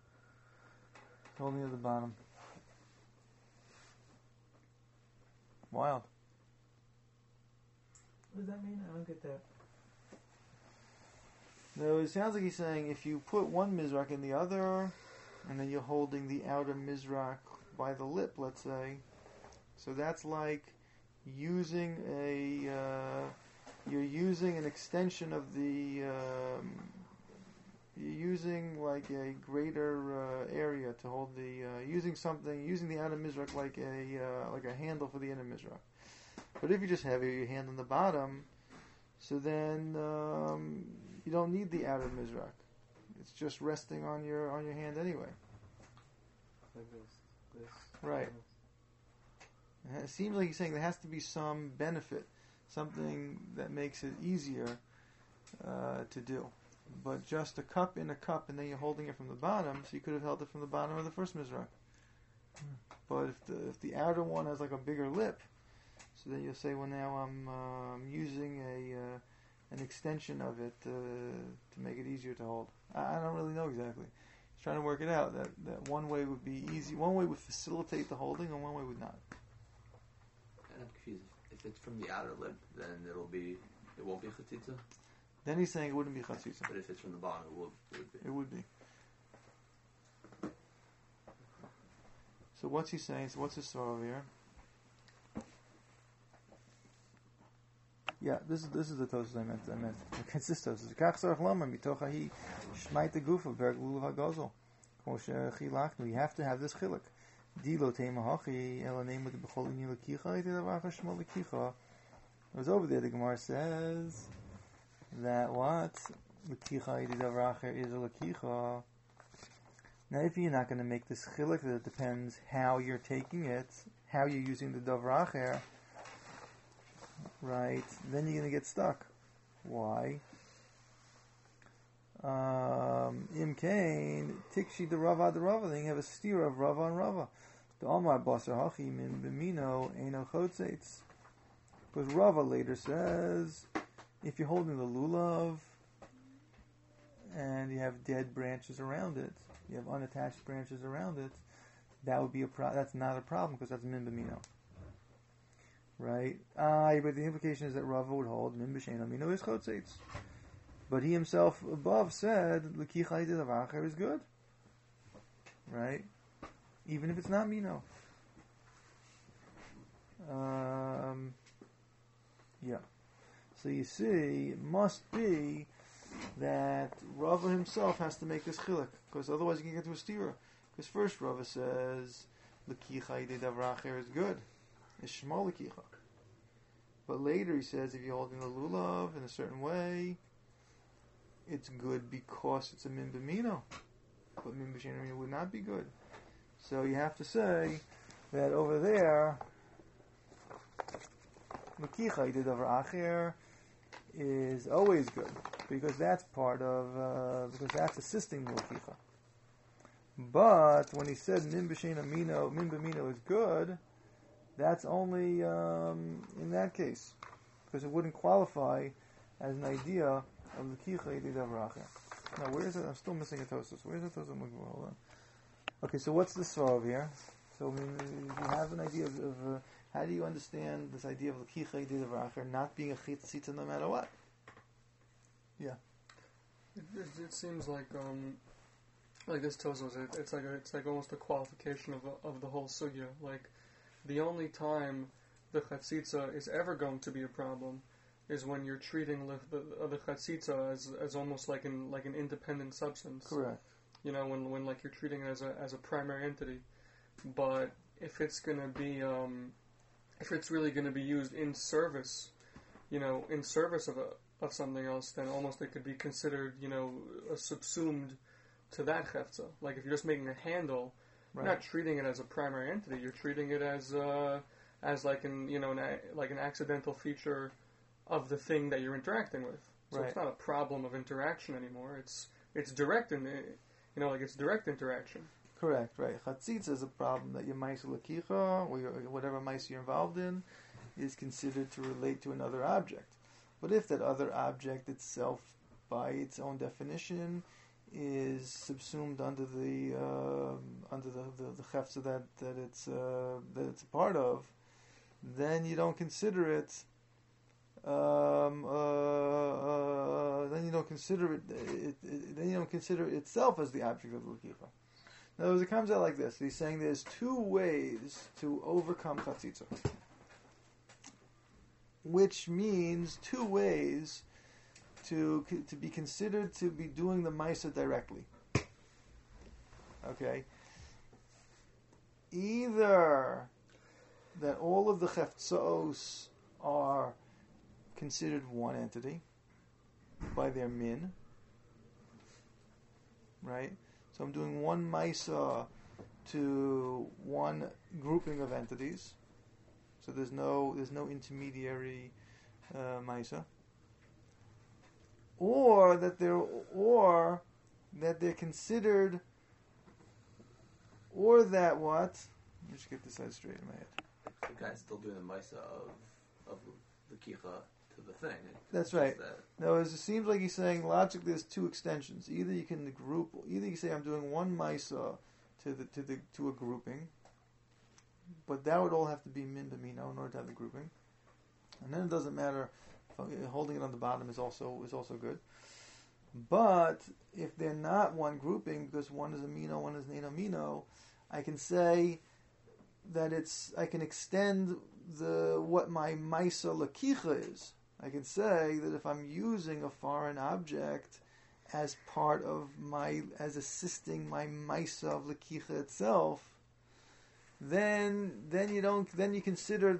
Wild. What does that mean? I don't get that. No, it sounds like he's saying if you put one mizrak in the other, and then you're holding the outer mizrak by the lip, let's say, so that's like using you're using an extension of the, you're using like a greater area to hold the, using the outer mizrak like a handle for the inner mizrak. But if you just have your hand on the bottom, so then you don't need the outer mizrak. It's just resting on your hand anyway. Like this. Right. It seems like he's saying there has to be some benefit, something that makes it easier to do. But just a cup in a cup, and then you're holding it from the bottom, so you could have held it from the bottom of the first mizrak. But if the outer one has like a bigger lip, so then you'll say, well, now I'm using an extension of it to make it easier to hold. I don't really know exactly. He's trying to work it out. That one way would be easy. One way would facilitate the holding, and one way would not. And I'm confused. If it's from the outer lip, then it'll be It won't be chatzitza, Then he's saying it wouldn't be chatzitza. but if it's from the bottom, it would be. It would be. So what's he saying? So what's his story over here? Yeah, this is the Tosfos I meant. It's this Tosfos. Kach tzarich lomar mitoch hahi shmait gufa berg lulav hagozel. Kmo shechilachnu. You have to have this chiluk. Di lo tema hachi ela neimu de b'chol inyi lekicha ite davacha shmo lekicha. It was over there. The Gemara says that what lekicha ite davacha is a lekicha. Now, if you're not going to make this chiluk, that it depends how you're taking it, how you're using the davracher, right? Then you're going to get stuck. Why? Imkain tikshi the rava the rava. Then you have a steer of rava and rava. The Omar basar hachi min b'mino eno chotzeitz. Because Rava later says, if you're holding the lulav and you have dead branches around it, you have unattached branches around it, that would be that's not a problem because that's min b'mino. Right? But the implication is that Rava would hold min b'shein amino is chotzeitz. But he himself above said l'kichai d'avacher is good. Right? Even if it's not mino. Yeah. So you see, it must be that Rava himself has to make this chiluk, because otherwise you can get to a stira. Because first Rava says l'kicha de davracher is good, it's shmo l'kicha. But later he says if you're holding the lulav in a certain way, it's good because it's a min b'mino. But min b'shein would not be good. So you have to say that over there, l'kicha de davracher is always good. Because that's part of, because that's assisting the L'kicha. But when he said min b'mino is good, that's only in that case. Because it wouldn't qualify as an idea of L'kicha yedi davracher. Now, where is it? I'm still missing a Tosfos. Where is the Tosfos? Hold on. Okay, so what's the svar here? So, I mean, you have an idea of how do you understand this idea of L'kicha yedi davracher not being a chitzitza no matter what? Yeah. It seems like this Tosfos. It's like almost a qualification of the whole sugya. Like the only time the chatzitza is ever going to be a problem is when you're treating the chatzitza as almost like an independent substance. Correct. You know, when like you're treating it as a primary entity. But if it's gonna be if it's really gonna be used in service, in service of something else, then almost it could be considered, subsumed to that hefza. Like if you're just making a handle, Right. you're not treating it as a primary entity. You're treating it as like an accidental feature of the thing that you're interacting with. So Right. it's not a problem of interaction anymore. It's direct it's direct interaction. Correct, right. Chatzitza is a problem that your ma'aser l'kicha, or whatever ma'aser you're involved in, is considered to relate to another object. But if that other object itself, by its own definition, is subsumed under the chefza that it's a part of, then you don't consider it. Then you don't consider it. Then you don't consider itself as the object of the l'kicha. In other words, it comes out like this. He's saying there's two ways to overcome chatzitza, which means two ways to be considered to be doing the ma'aser directly. Okay. Either that all of the cheftzos are considered one entity by their min, right? So I'm doing one ma'aser to one grouping of entities. So there's no intermediary ma'aser. Or that they're considered, or that what? Let me just get this out straight in my head. The guy's still doing the Misa of the Kicha to the thing. That's right. No, it seems like he's saying logically there's two extensions. Either you can group, either you say I'm doing one Misa to a grouping, but that would all have to be min b'mino in order to have the grouping. And then it doesn't matter holding it on the bottom is also good. But if they're not one grouping, because one is amino, one is an amino, I can say that I can extend what my maisa lakicha is. I can say that if I'm using a foreign object as part of as assisting my maisa of lakicha itself, then you consider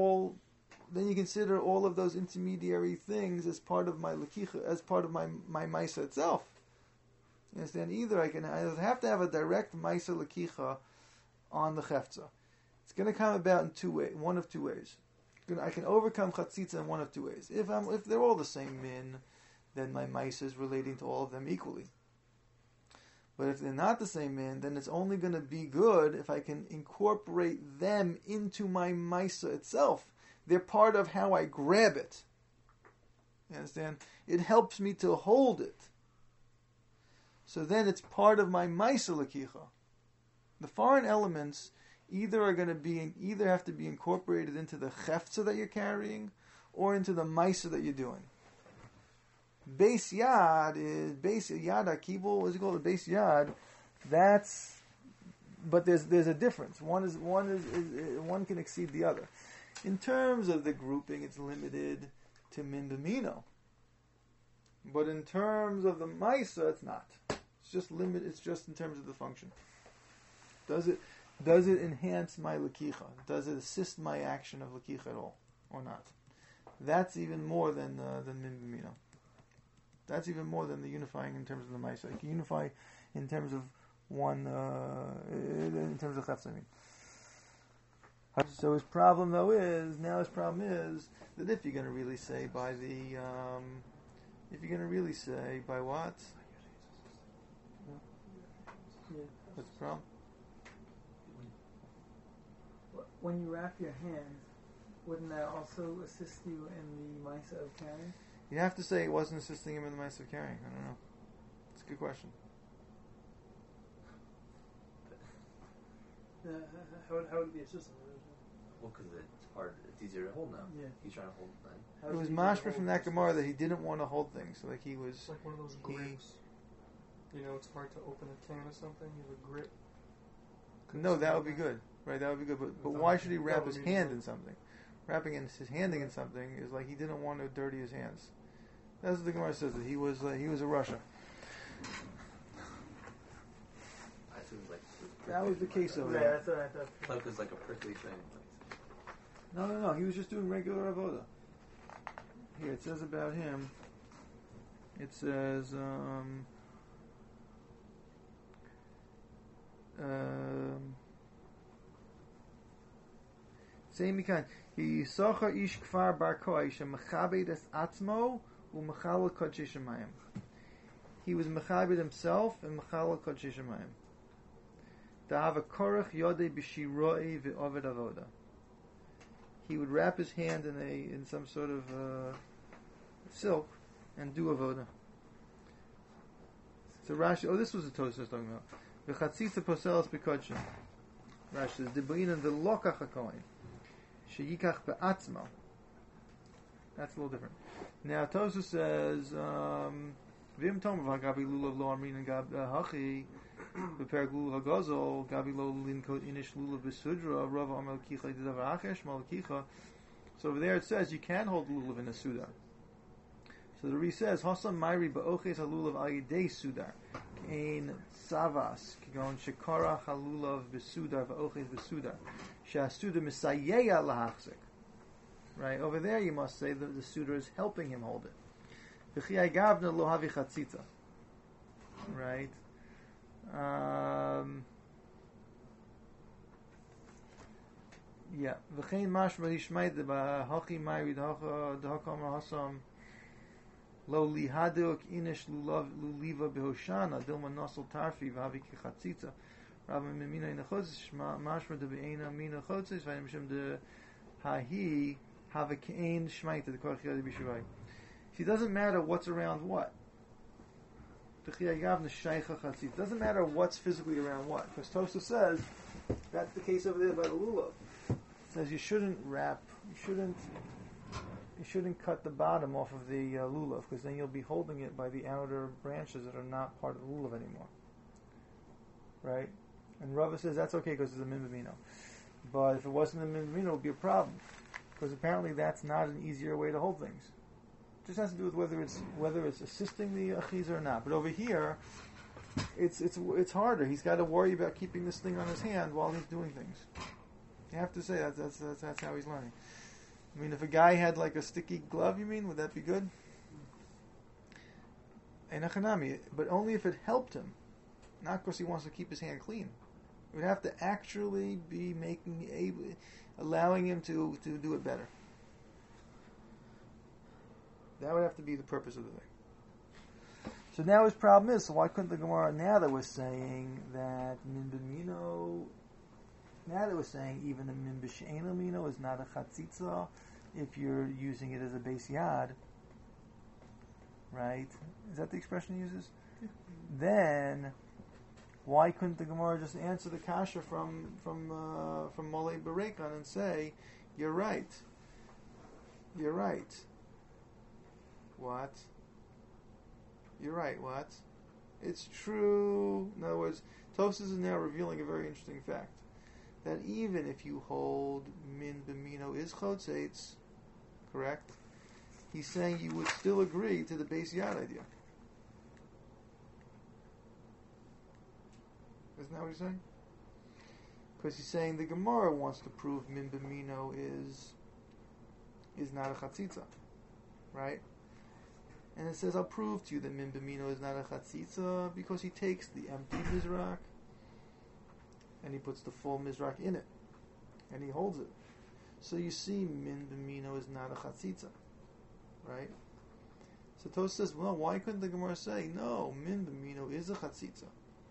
all of those intermediary things as part of my lakicha, as part of my maisa itself. You understand? I have to have a direct maisa lakicha on the chefza. It's going to come about in one of two ways. I can overcome chatzitza in one of two ways. If they're all the same min, then my maisa is relating to all of them equally. But if they're not the same min, then it's only going to be good if I can incorporate them into my maisa itself. They're part of how I grab it. You understand? It helps me to hold it. So then it's part of my maisa lakicha. The foreign elements either have to be incorporated into the chefza that you're carrying, or into the maisa that you're doing. Beis yad akibul. What's it called? The beis yad. But there's a difference. One can exceed the other. In terms of the grouping, it's limited to min b'mino. But in terms of the maisa, it's not. It's just limited. It's just in terms of the function. Does it enhance my lakicha? Does it assist my action of lakicha at all, or not? That's even more than min b'mino. That's even more than the unifying in terms of the maisa. You can unify in terms of one, in terms of chefs, I mean. So his problem is that if you're going to really say by what? What's the problem? When you wrap your hand, wouldn't that also assist you in the maisa of carrying? You have to say it wasn't assisting him in the maisa of carrying. I don't know. It's a good question. How would it be assisting? Well, because it's hard. It's easier to hold now. Yeah. He's trying to hold. It was mashma from that Gemara that he didn't want to hold things. So like he was. It's like one of those grips. It's hard to open a can or something. You have a grip. No, that would be good. Right, that would be good. But why should he wrap his hand in something? Wrapping his handing in something is like he didn't want to dirty his hands. That's what the Gemara says, that he was a Russia. I assume like That was the case over Yeah, there. that's what I thought. like it was like a prickly thing. No. He was just doing regular avoda. Here it says about him. It says. Same mikan. He socha ish kfar bar koi shemachabed es atzmo umachalal kodesh shemayim. He was mechabed himself and mechalal kodesh shemayim. Da'ava korach yodei b'shiroi ve'oved avoda. He would wrap his hand in some sort of silk and do avoda. So Rashi, this was the Tosafos talking about. V'chatzitza poselas b'kodesh. Rashi says dibuinan v'lokach hakohen. Sheyikach be'atzmo. That's a little different. Now Tosafos says v'im tomav hagabi lulav lo amrin and gab hachi b'perek lulav hagazol gabi lo linkot inish lulav b'sudra rava amel kicha yedidav achesh mal kicha. So over there it says you can hold lulav in a sudar. So the Ri says hasam mayri ba'oches halulav al yidei sudar ein savas kigon shekara halulav b'sudar va'oches b'sudar. Right, over there you must say that the suitor is helping him hold it. Right. Yeah. V'chein mashma hishmaid b'hachi mayri d'hakam hasam lo lihaduk inish luliva behoshana dilma nasal tarfi v'havi kichatzitza. Rabbi Mimina in the Chodesh, Mashma de Be'ena Mina Chodesh, Vayimshem de Hahi Havakain Shmaita the Korach Yadi B'Shivai. See, it doesn't matter what's around what. It doesn't matter what's physically around what, because Tosafos says that's the case over there by the lulav. It says you shouldn't wrap you shouldn't cut the bottom off of the lulav, because then you'll be holding it by the outer branches that are not part of the lulav anymore. Right? And Rava says that's okay because it's a min b'mino. But if it wasn't a min b'mino, it would be a problem, because apparently that's not an easier way to hold things. It just has to do with whether it's assisting the achiza or not. But over here, it's harder. He's got to worry about keeping this thing on his hand while he's doing things. You have to say that's how he's learning. I mean, if a guy had like a sticky glove, you mean, would that be good? Einachanami, but only if it helped him, not because he wants to keep his hand clean. It would have to actually be allowing him to do it better. That would have to be the purpose of the thing. So now his problem is, so why couldn't the Gemara, now that we're saying that min b'mino, now that we're saying even the min b'she'eno mino is not a chatzitza if you're using it as a base yad, right? Is that the expression he uses? Then why couldn't the Gemara just answer the kasha from Molei Berekan and say, you're right. What? You're right, what? It's true. In other words, Tosfos is now revealing a very interesting fact. That even if you hold min b'mino is chotzeitz, correct? He's saying you would still agree to the base yad idea. Isn't that what he's saying? Because he's saying the Gemara wants to prove min b'mino is not a chatzitza, right? And it says, I'll prove to you that min b'mino is not a chatzitza because he takes the empty mizrak and he puts the full mizrak in it and he holds it. So you see, min b'mino is not a chatzitza, right? So Tosfos says, well, why couldn't the Gemara say, no, min b'mino is a chatzitza?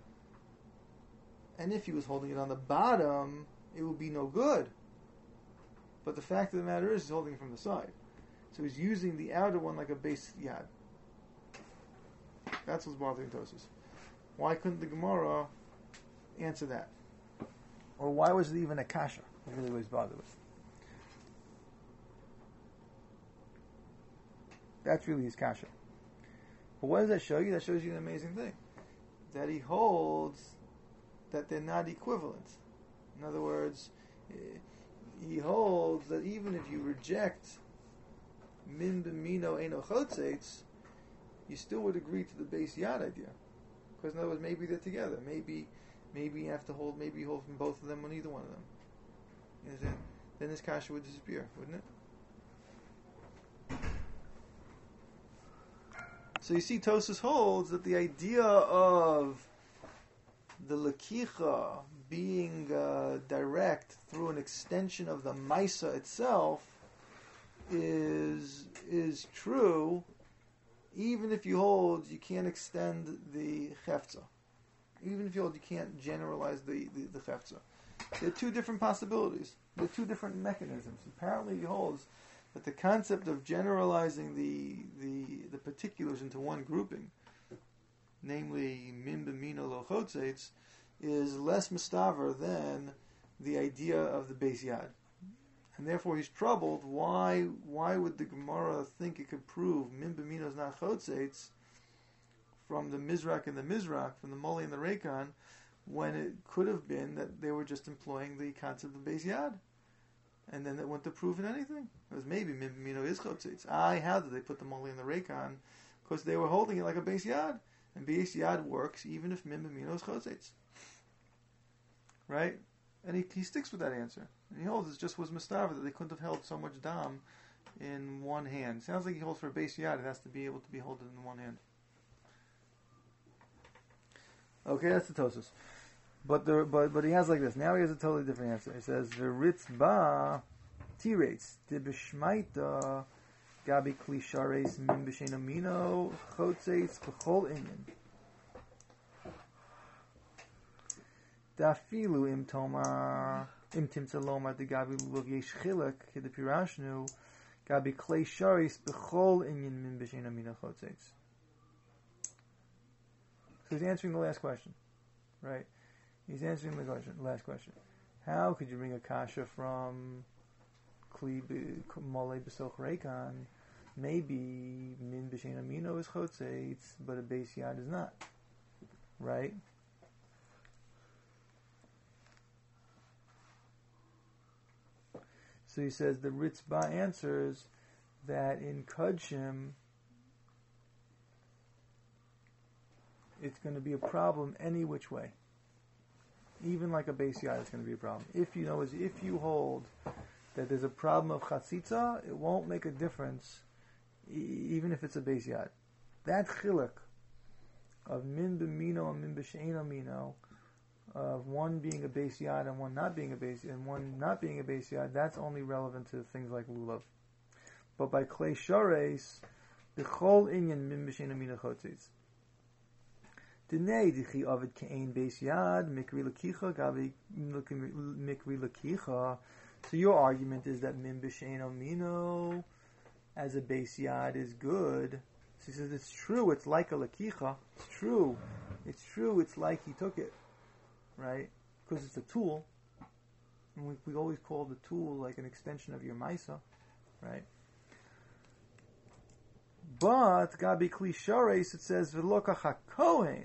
And if he was holding it on the bottom, it would be no good. But the fact of the matter is, he's holding it from the side. So he's using the outer one like a base yad. That's what's bothering Tosfos. Why couldn't the Gemara answer that? Or why was it even a kasha? That's really what he's bothered with. That's really his kasha. But what does that show you? That shows you an amazing thing. That he holds that they're not equivalent. In other words, he holds that even if you reject min b'mino eino chotzeitz, you still would agree to the base yad idea. Because in other words, maybe they're together. Maybe you have to hold, maybe you hold from both of them or neither one of them. You understand? Then this kasha would disappear, wouldn't it? So you see, Tosfos holds that the idea of the lekicha being direct through an extension of the maisa itself is true, even if you hold you can't extend the chefza. Even if you hold you can't generalize the chefza. There are two different possibilities. There are two different mechanisms. Apparently he holds that the concept of generalizing the particulars into one grouping, namely min b'mino lo chotzeitz, is less mustaver than the idea of the base yad. And therefore he's troubled. Why would the Gemara think it could prove min b'mino is not chotzeitz from the mizrak and the mizrak, from the Molei and the Rekan, when it could have been that they were just employing the concept of base yad? And then it wouldn't have proven anything. It was maybe min b'mino is chotzeitz. How did they put the Molei and the Rekan? Because they were holding it like a base yad. And base yad works even if min b'mino is chotzeitz. Right? And he sticks with that answer. And he holds it just was mustaver that they couldn't have held so much dam in one hand. Sounds like he holds for a base yad. It has to be able to be held in one hand. Okay, that's the Tosfos. But he has like this. Now he has a totally different answer. He says the Ritz ba tirates the b'shmaita gabi klishares min b'shena mino chotzeitz b'chol inyan. Dafilu im tomar im timtza lomar de gabi lulav yesh chilek kid pirashnu gabi klishares b'chol inyan min b'shena mino chotzeitz. So he's answering the last question, right? He's answering the last question. How could you bring a kasha from kli mole besoch rekan, maybe min b'shein amino is chotzeitz, but a base yad is not. Right? So he says the Ritzbah answers that in Kudshim it's going to be a problem any which way. Even like a base yad, it's going to be a problem. If you hold that there's a problem of chatzitza, it won't make a difference, even if it's a base yad. That chiluk of min b'mino and min b'shein amino, of one being a base yad and one not being a base yad, that's only relevant to things like lulav. But by klei shareis, the chol inyan min b'shein amino chotzitz. Dinei dichi avid ke'ein beis yad mikri lakicha gavi mikri lakicha. So your argument is that min b'shein amino as a beis yad is good. So he says it's true. It's like a lakicha. It's true. It's like he took it, right? Because it's a tool, and we always call the tool like an extension of your maisa, right? But gabi kli shareis, it says v'lokach hakohen.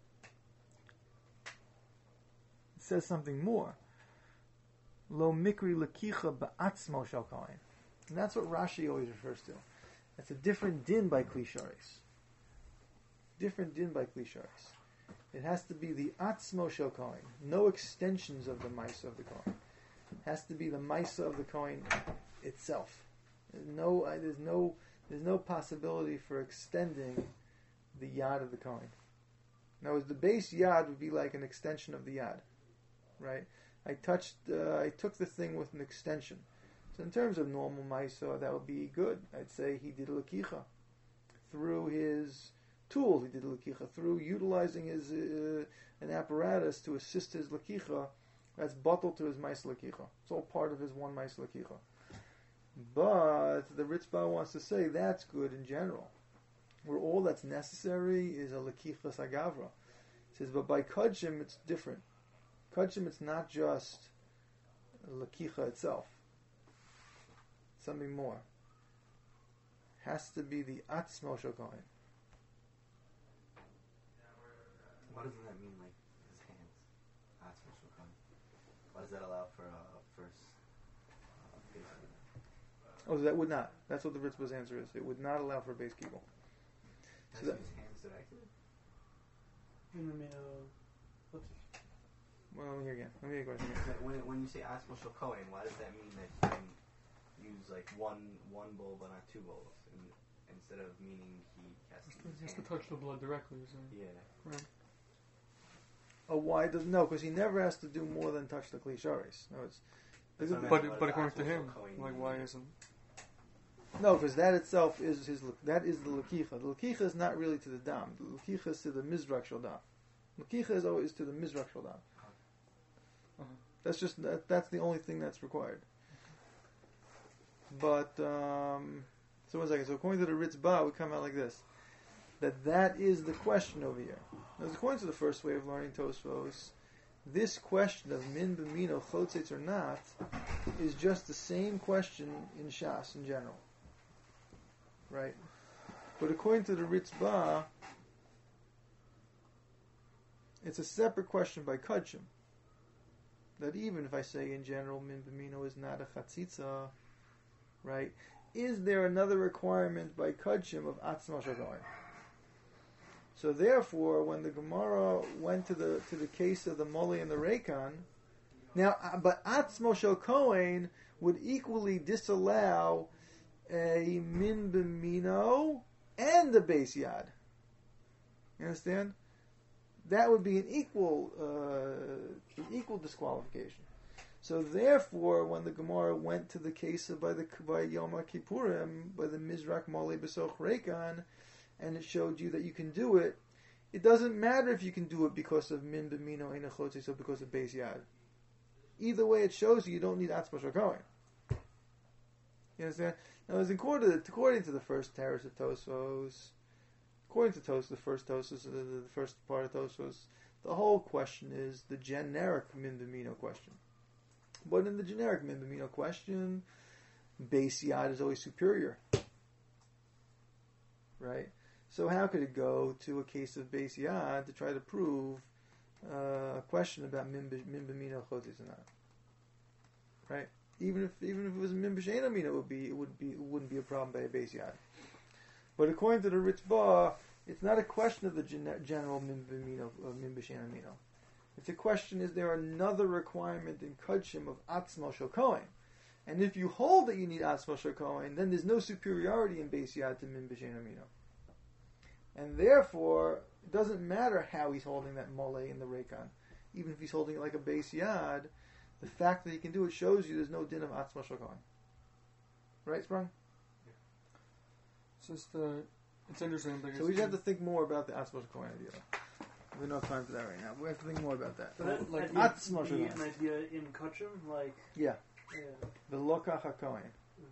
It says something more. Lo mikri lakicha ba'atzmo shel kohen. And that's what Rashi always refers to. That's a different din by kli shareis. Different din by kli shareis. It has to be the atzmo shel kohen. No extensions of the maisa of the kohen. It has to be the maisa of the kohen itself. There's no possibility for extending the yad of the kohen. Now, the base yad would be like an extension of the yad, right? I took the thing with an extension. So in terms of normal maisa, that would be good. I'd say he did a lakicha through his tool. He did a lakicha through utilizing his an apparatus to assist his lakicha. That's bottled to his maisa lakicha. It's all part of his one maisa lakicha. But the Ritzbah wants to say that's good in general, where all that's necessary is a lakicha sagavra. He says, but by kudshim it's different. Kudshim, it's not just lakicha itself. Something more. Has to be the atzmo shel kohen. What does that mean, like his hands? Atzmo shel kohen. Why does that allow for first? Oh, so that would not. That's what the Ritzbah's answer is. It would not allow for base kibble. Has his hands directed? Well, let me hear again. Let me hear a question. When you say atzmo shel kohen, why does that mean that you can use like one bowl but not two bowls, instead of meaning he has to use He has to hands? touch the blood directly, so. Yeah. Right. Oh, why does no? Because he never has to do more than touch the kli shareis. No, it's That's what I meant. But What does according to atzmo him, shel kohen like, mean? why isn't? no, because that itself is that is the lakicha. The lakicha is not really to the dam. The lakicha is to the mizrak shel dam. Lakicha is always to the mizrak shel dam. That's just that's the only thing that's required. But so 1 second. So according to the Ritzbah, we come out like this: that is the question over here. Now, according to the first way of learning Tosfos, this question of min b'mino chotzitz or not is just the same question in Shas in general, right? But according to the Ritzbah, it's a separate question by Kudshim. That even if I say in general min b'mino is not a chatzitza, right? Is there another requirement by Kudshim of atzma shel kohen? So therefore, when the Gemara went to the case of the Moli and the Rekan, now, but atzma shel kohen would equally disallow a min b'mino and a base yad. You understand? That would be an equal disqualification. So therefore, when the Gemara went to the case of by Yom Kippurim, by the Mizrak Moli B'soch Rekan, and it showed you that you can do it, it doesn't matter if you can do it because of min b'mino ein chotzis or because of beis yad. Either way, it shows you don't need atzma shel kohen. You understand? Now, as according to the first terrace of Tosfos, according to the first Tosfos, the first part of Tosfos, the whole question is the generic min b'mino question. But in the generic min b'mino question, Beis Yad is always superior. Right? So how could it go to a case of Beis Yad to try to prove a question about Min B'Mina Chotzitza or not? Right? Even if it was Min B'Shein Amina, it wouldn't be a problem by a Beis Yad. But according to the Ritzvah, it's not a question of the general Min B'Shein Amina. It's a question: is there another requirement in Kodshim of Atzmo Shel Kohen? And if you hold that you need Atzmo Shel Kohen, then there's no superiority in Beis Yad to Min B'Shein Amina. And therefore, it doesn't matter how he's holding that mole in the Rekan. Even if he's holding it like a Beis Yad, the fact that he can do it shows you there's no din of Atzmo Shel Kohen. Right, Sprung? It's just it's interesting because So we just have to think more about the Atzmo Shel Kohen idea. We don't have time for that right now. We have to think more about that. But that, Like, like Atzmo Shel be Kohen. an idea in Kachim, like Yeah. yeah. The Lokach HaKohen.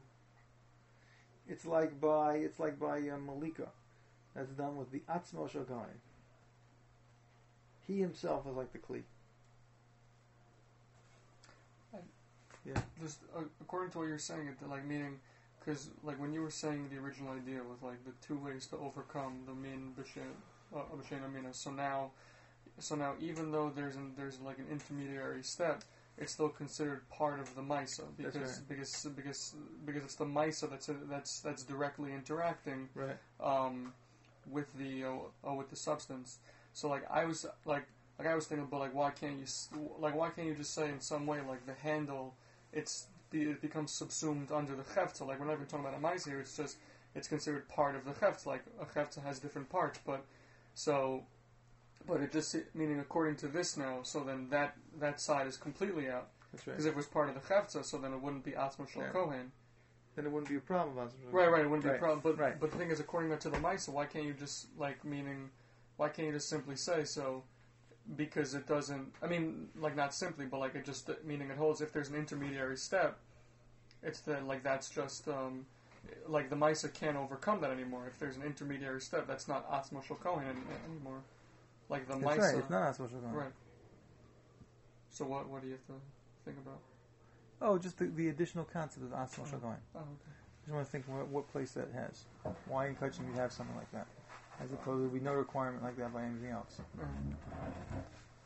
It's like by Malika. That's done with the Atzmo Shel Kohen. He himself is like the Kli. just according to what you're saying, it like meaning because like when you were saying the original idea with like the two ways to overcome the Min B'Shein Amina. So now even though there's like an intermediary step, it's still considered part of the Maisa because it's the Maisa that's directly interacting with the substance. So like I was thinking about like why can't you just say in some way like the handle it becomes subsumed under the Hefta. Like we're not even talking about a Maisa here. It's considered part of the Hefta. Like a Hefta has different parts, but it just meaning according to this now. So then that side is completely out. That's right. Because if it was part of the Hefta, so then it wouldn't be Atzmo Shel Kohen. Then it wouldn't be a problem. Atzmo Shel Kohen. Right, it wouldn't be a problem. Right. But the thing is, according to the Maisa, why can't you just why can't you just simply say so? Because it doesn't. I mean, like not simply, but like it just meaning it holds. If there's an intermediary step, it's then like that's just like the Maisa can't overcome that anymore. If there's an intermediary step, that's not Atzmo Shel Kohen anymore. Like the That's Maisa. right. It's not Atzmo Shel Kohen. Right. So what do you have to think about? Oh, just the additional concept of Atzmo Shel Kohen. Oh, okay. I just want to think what place that has. Why in Kodshim you have something like that, as opposed to be no requirement like that by anything else. Mhm.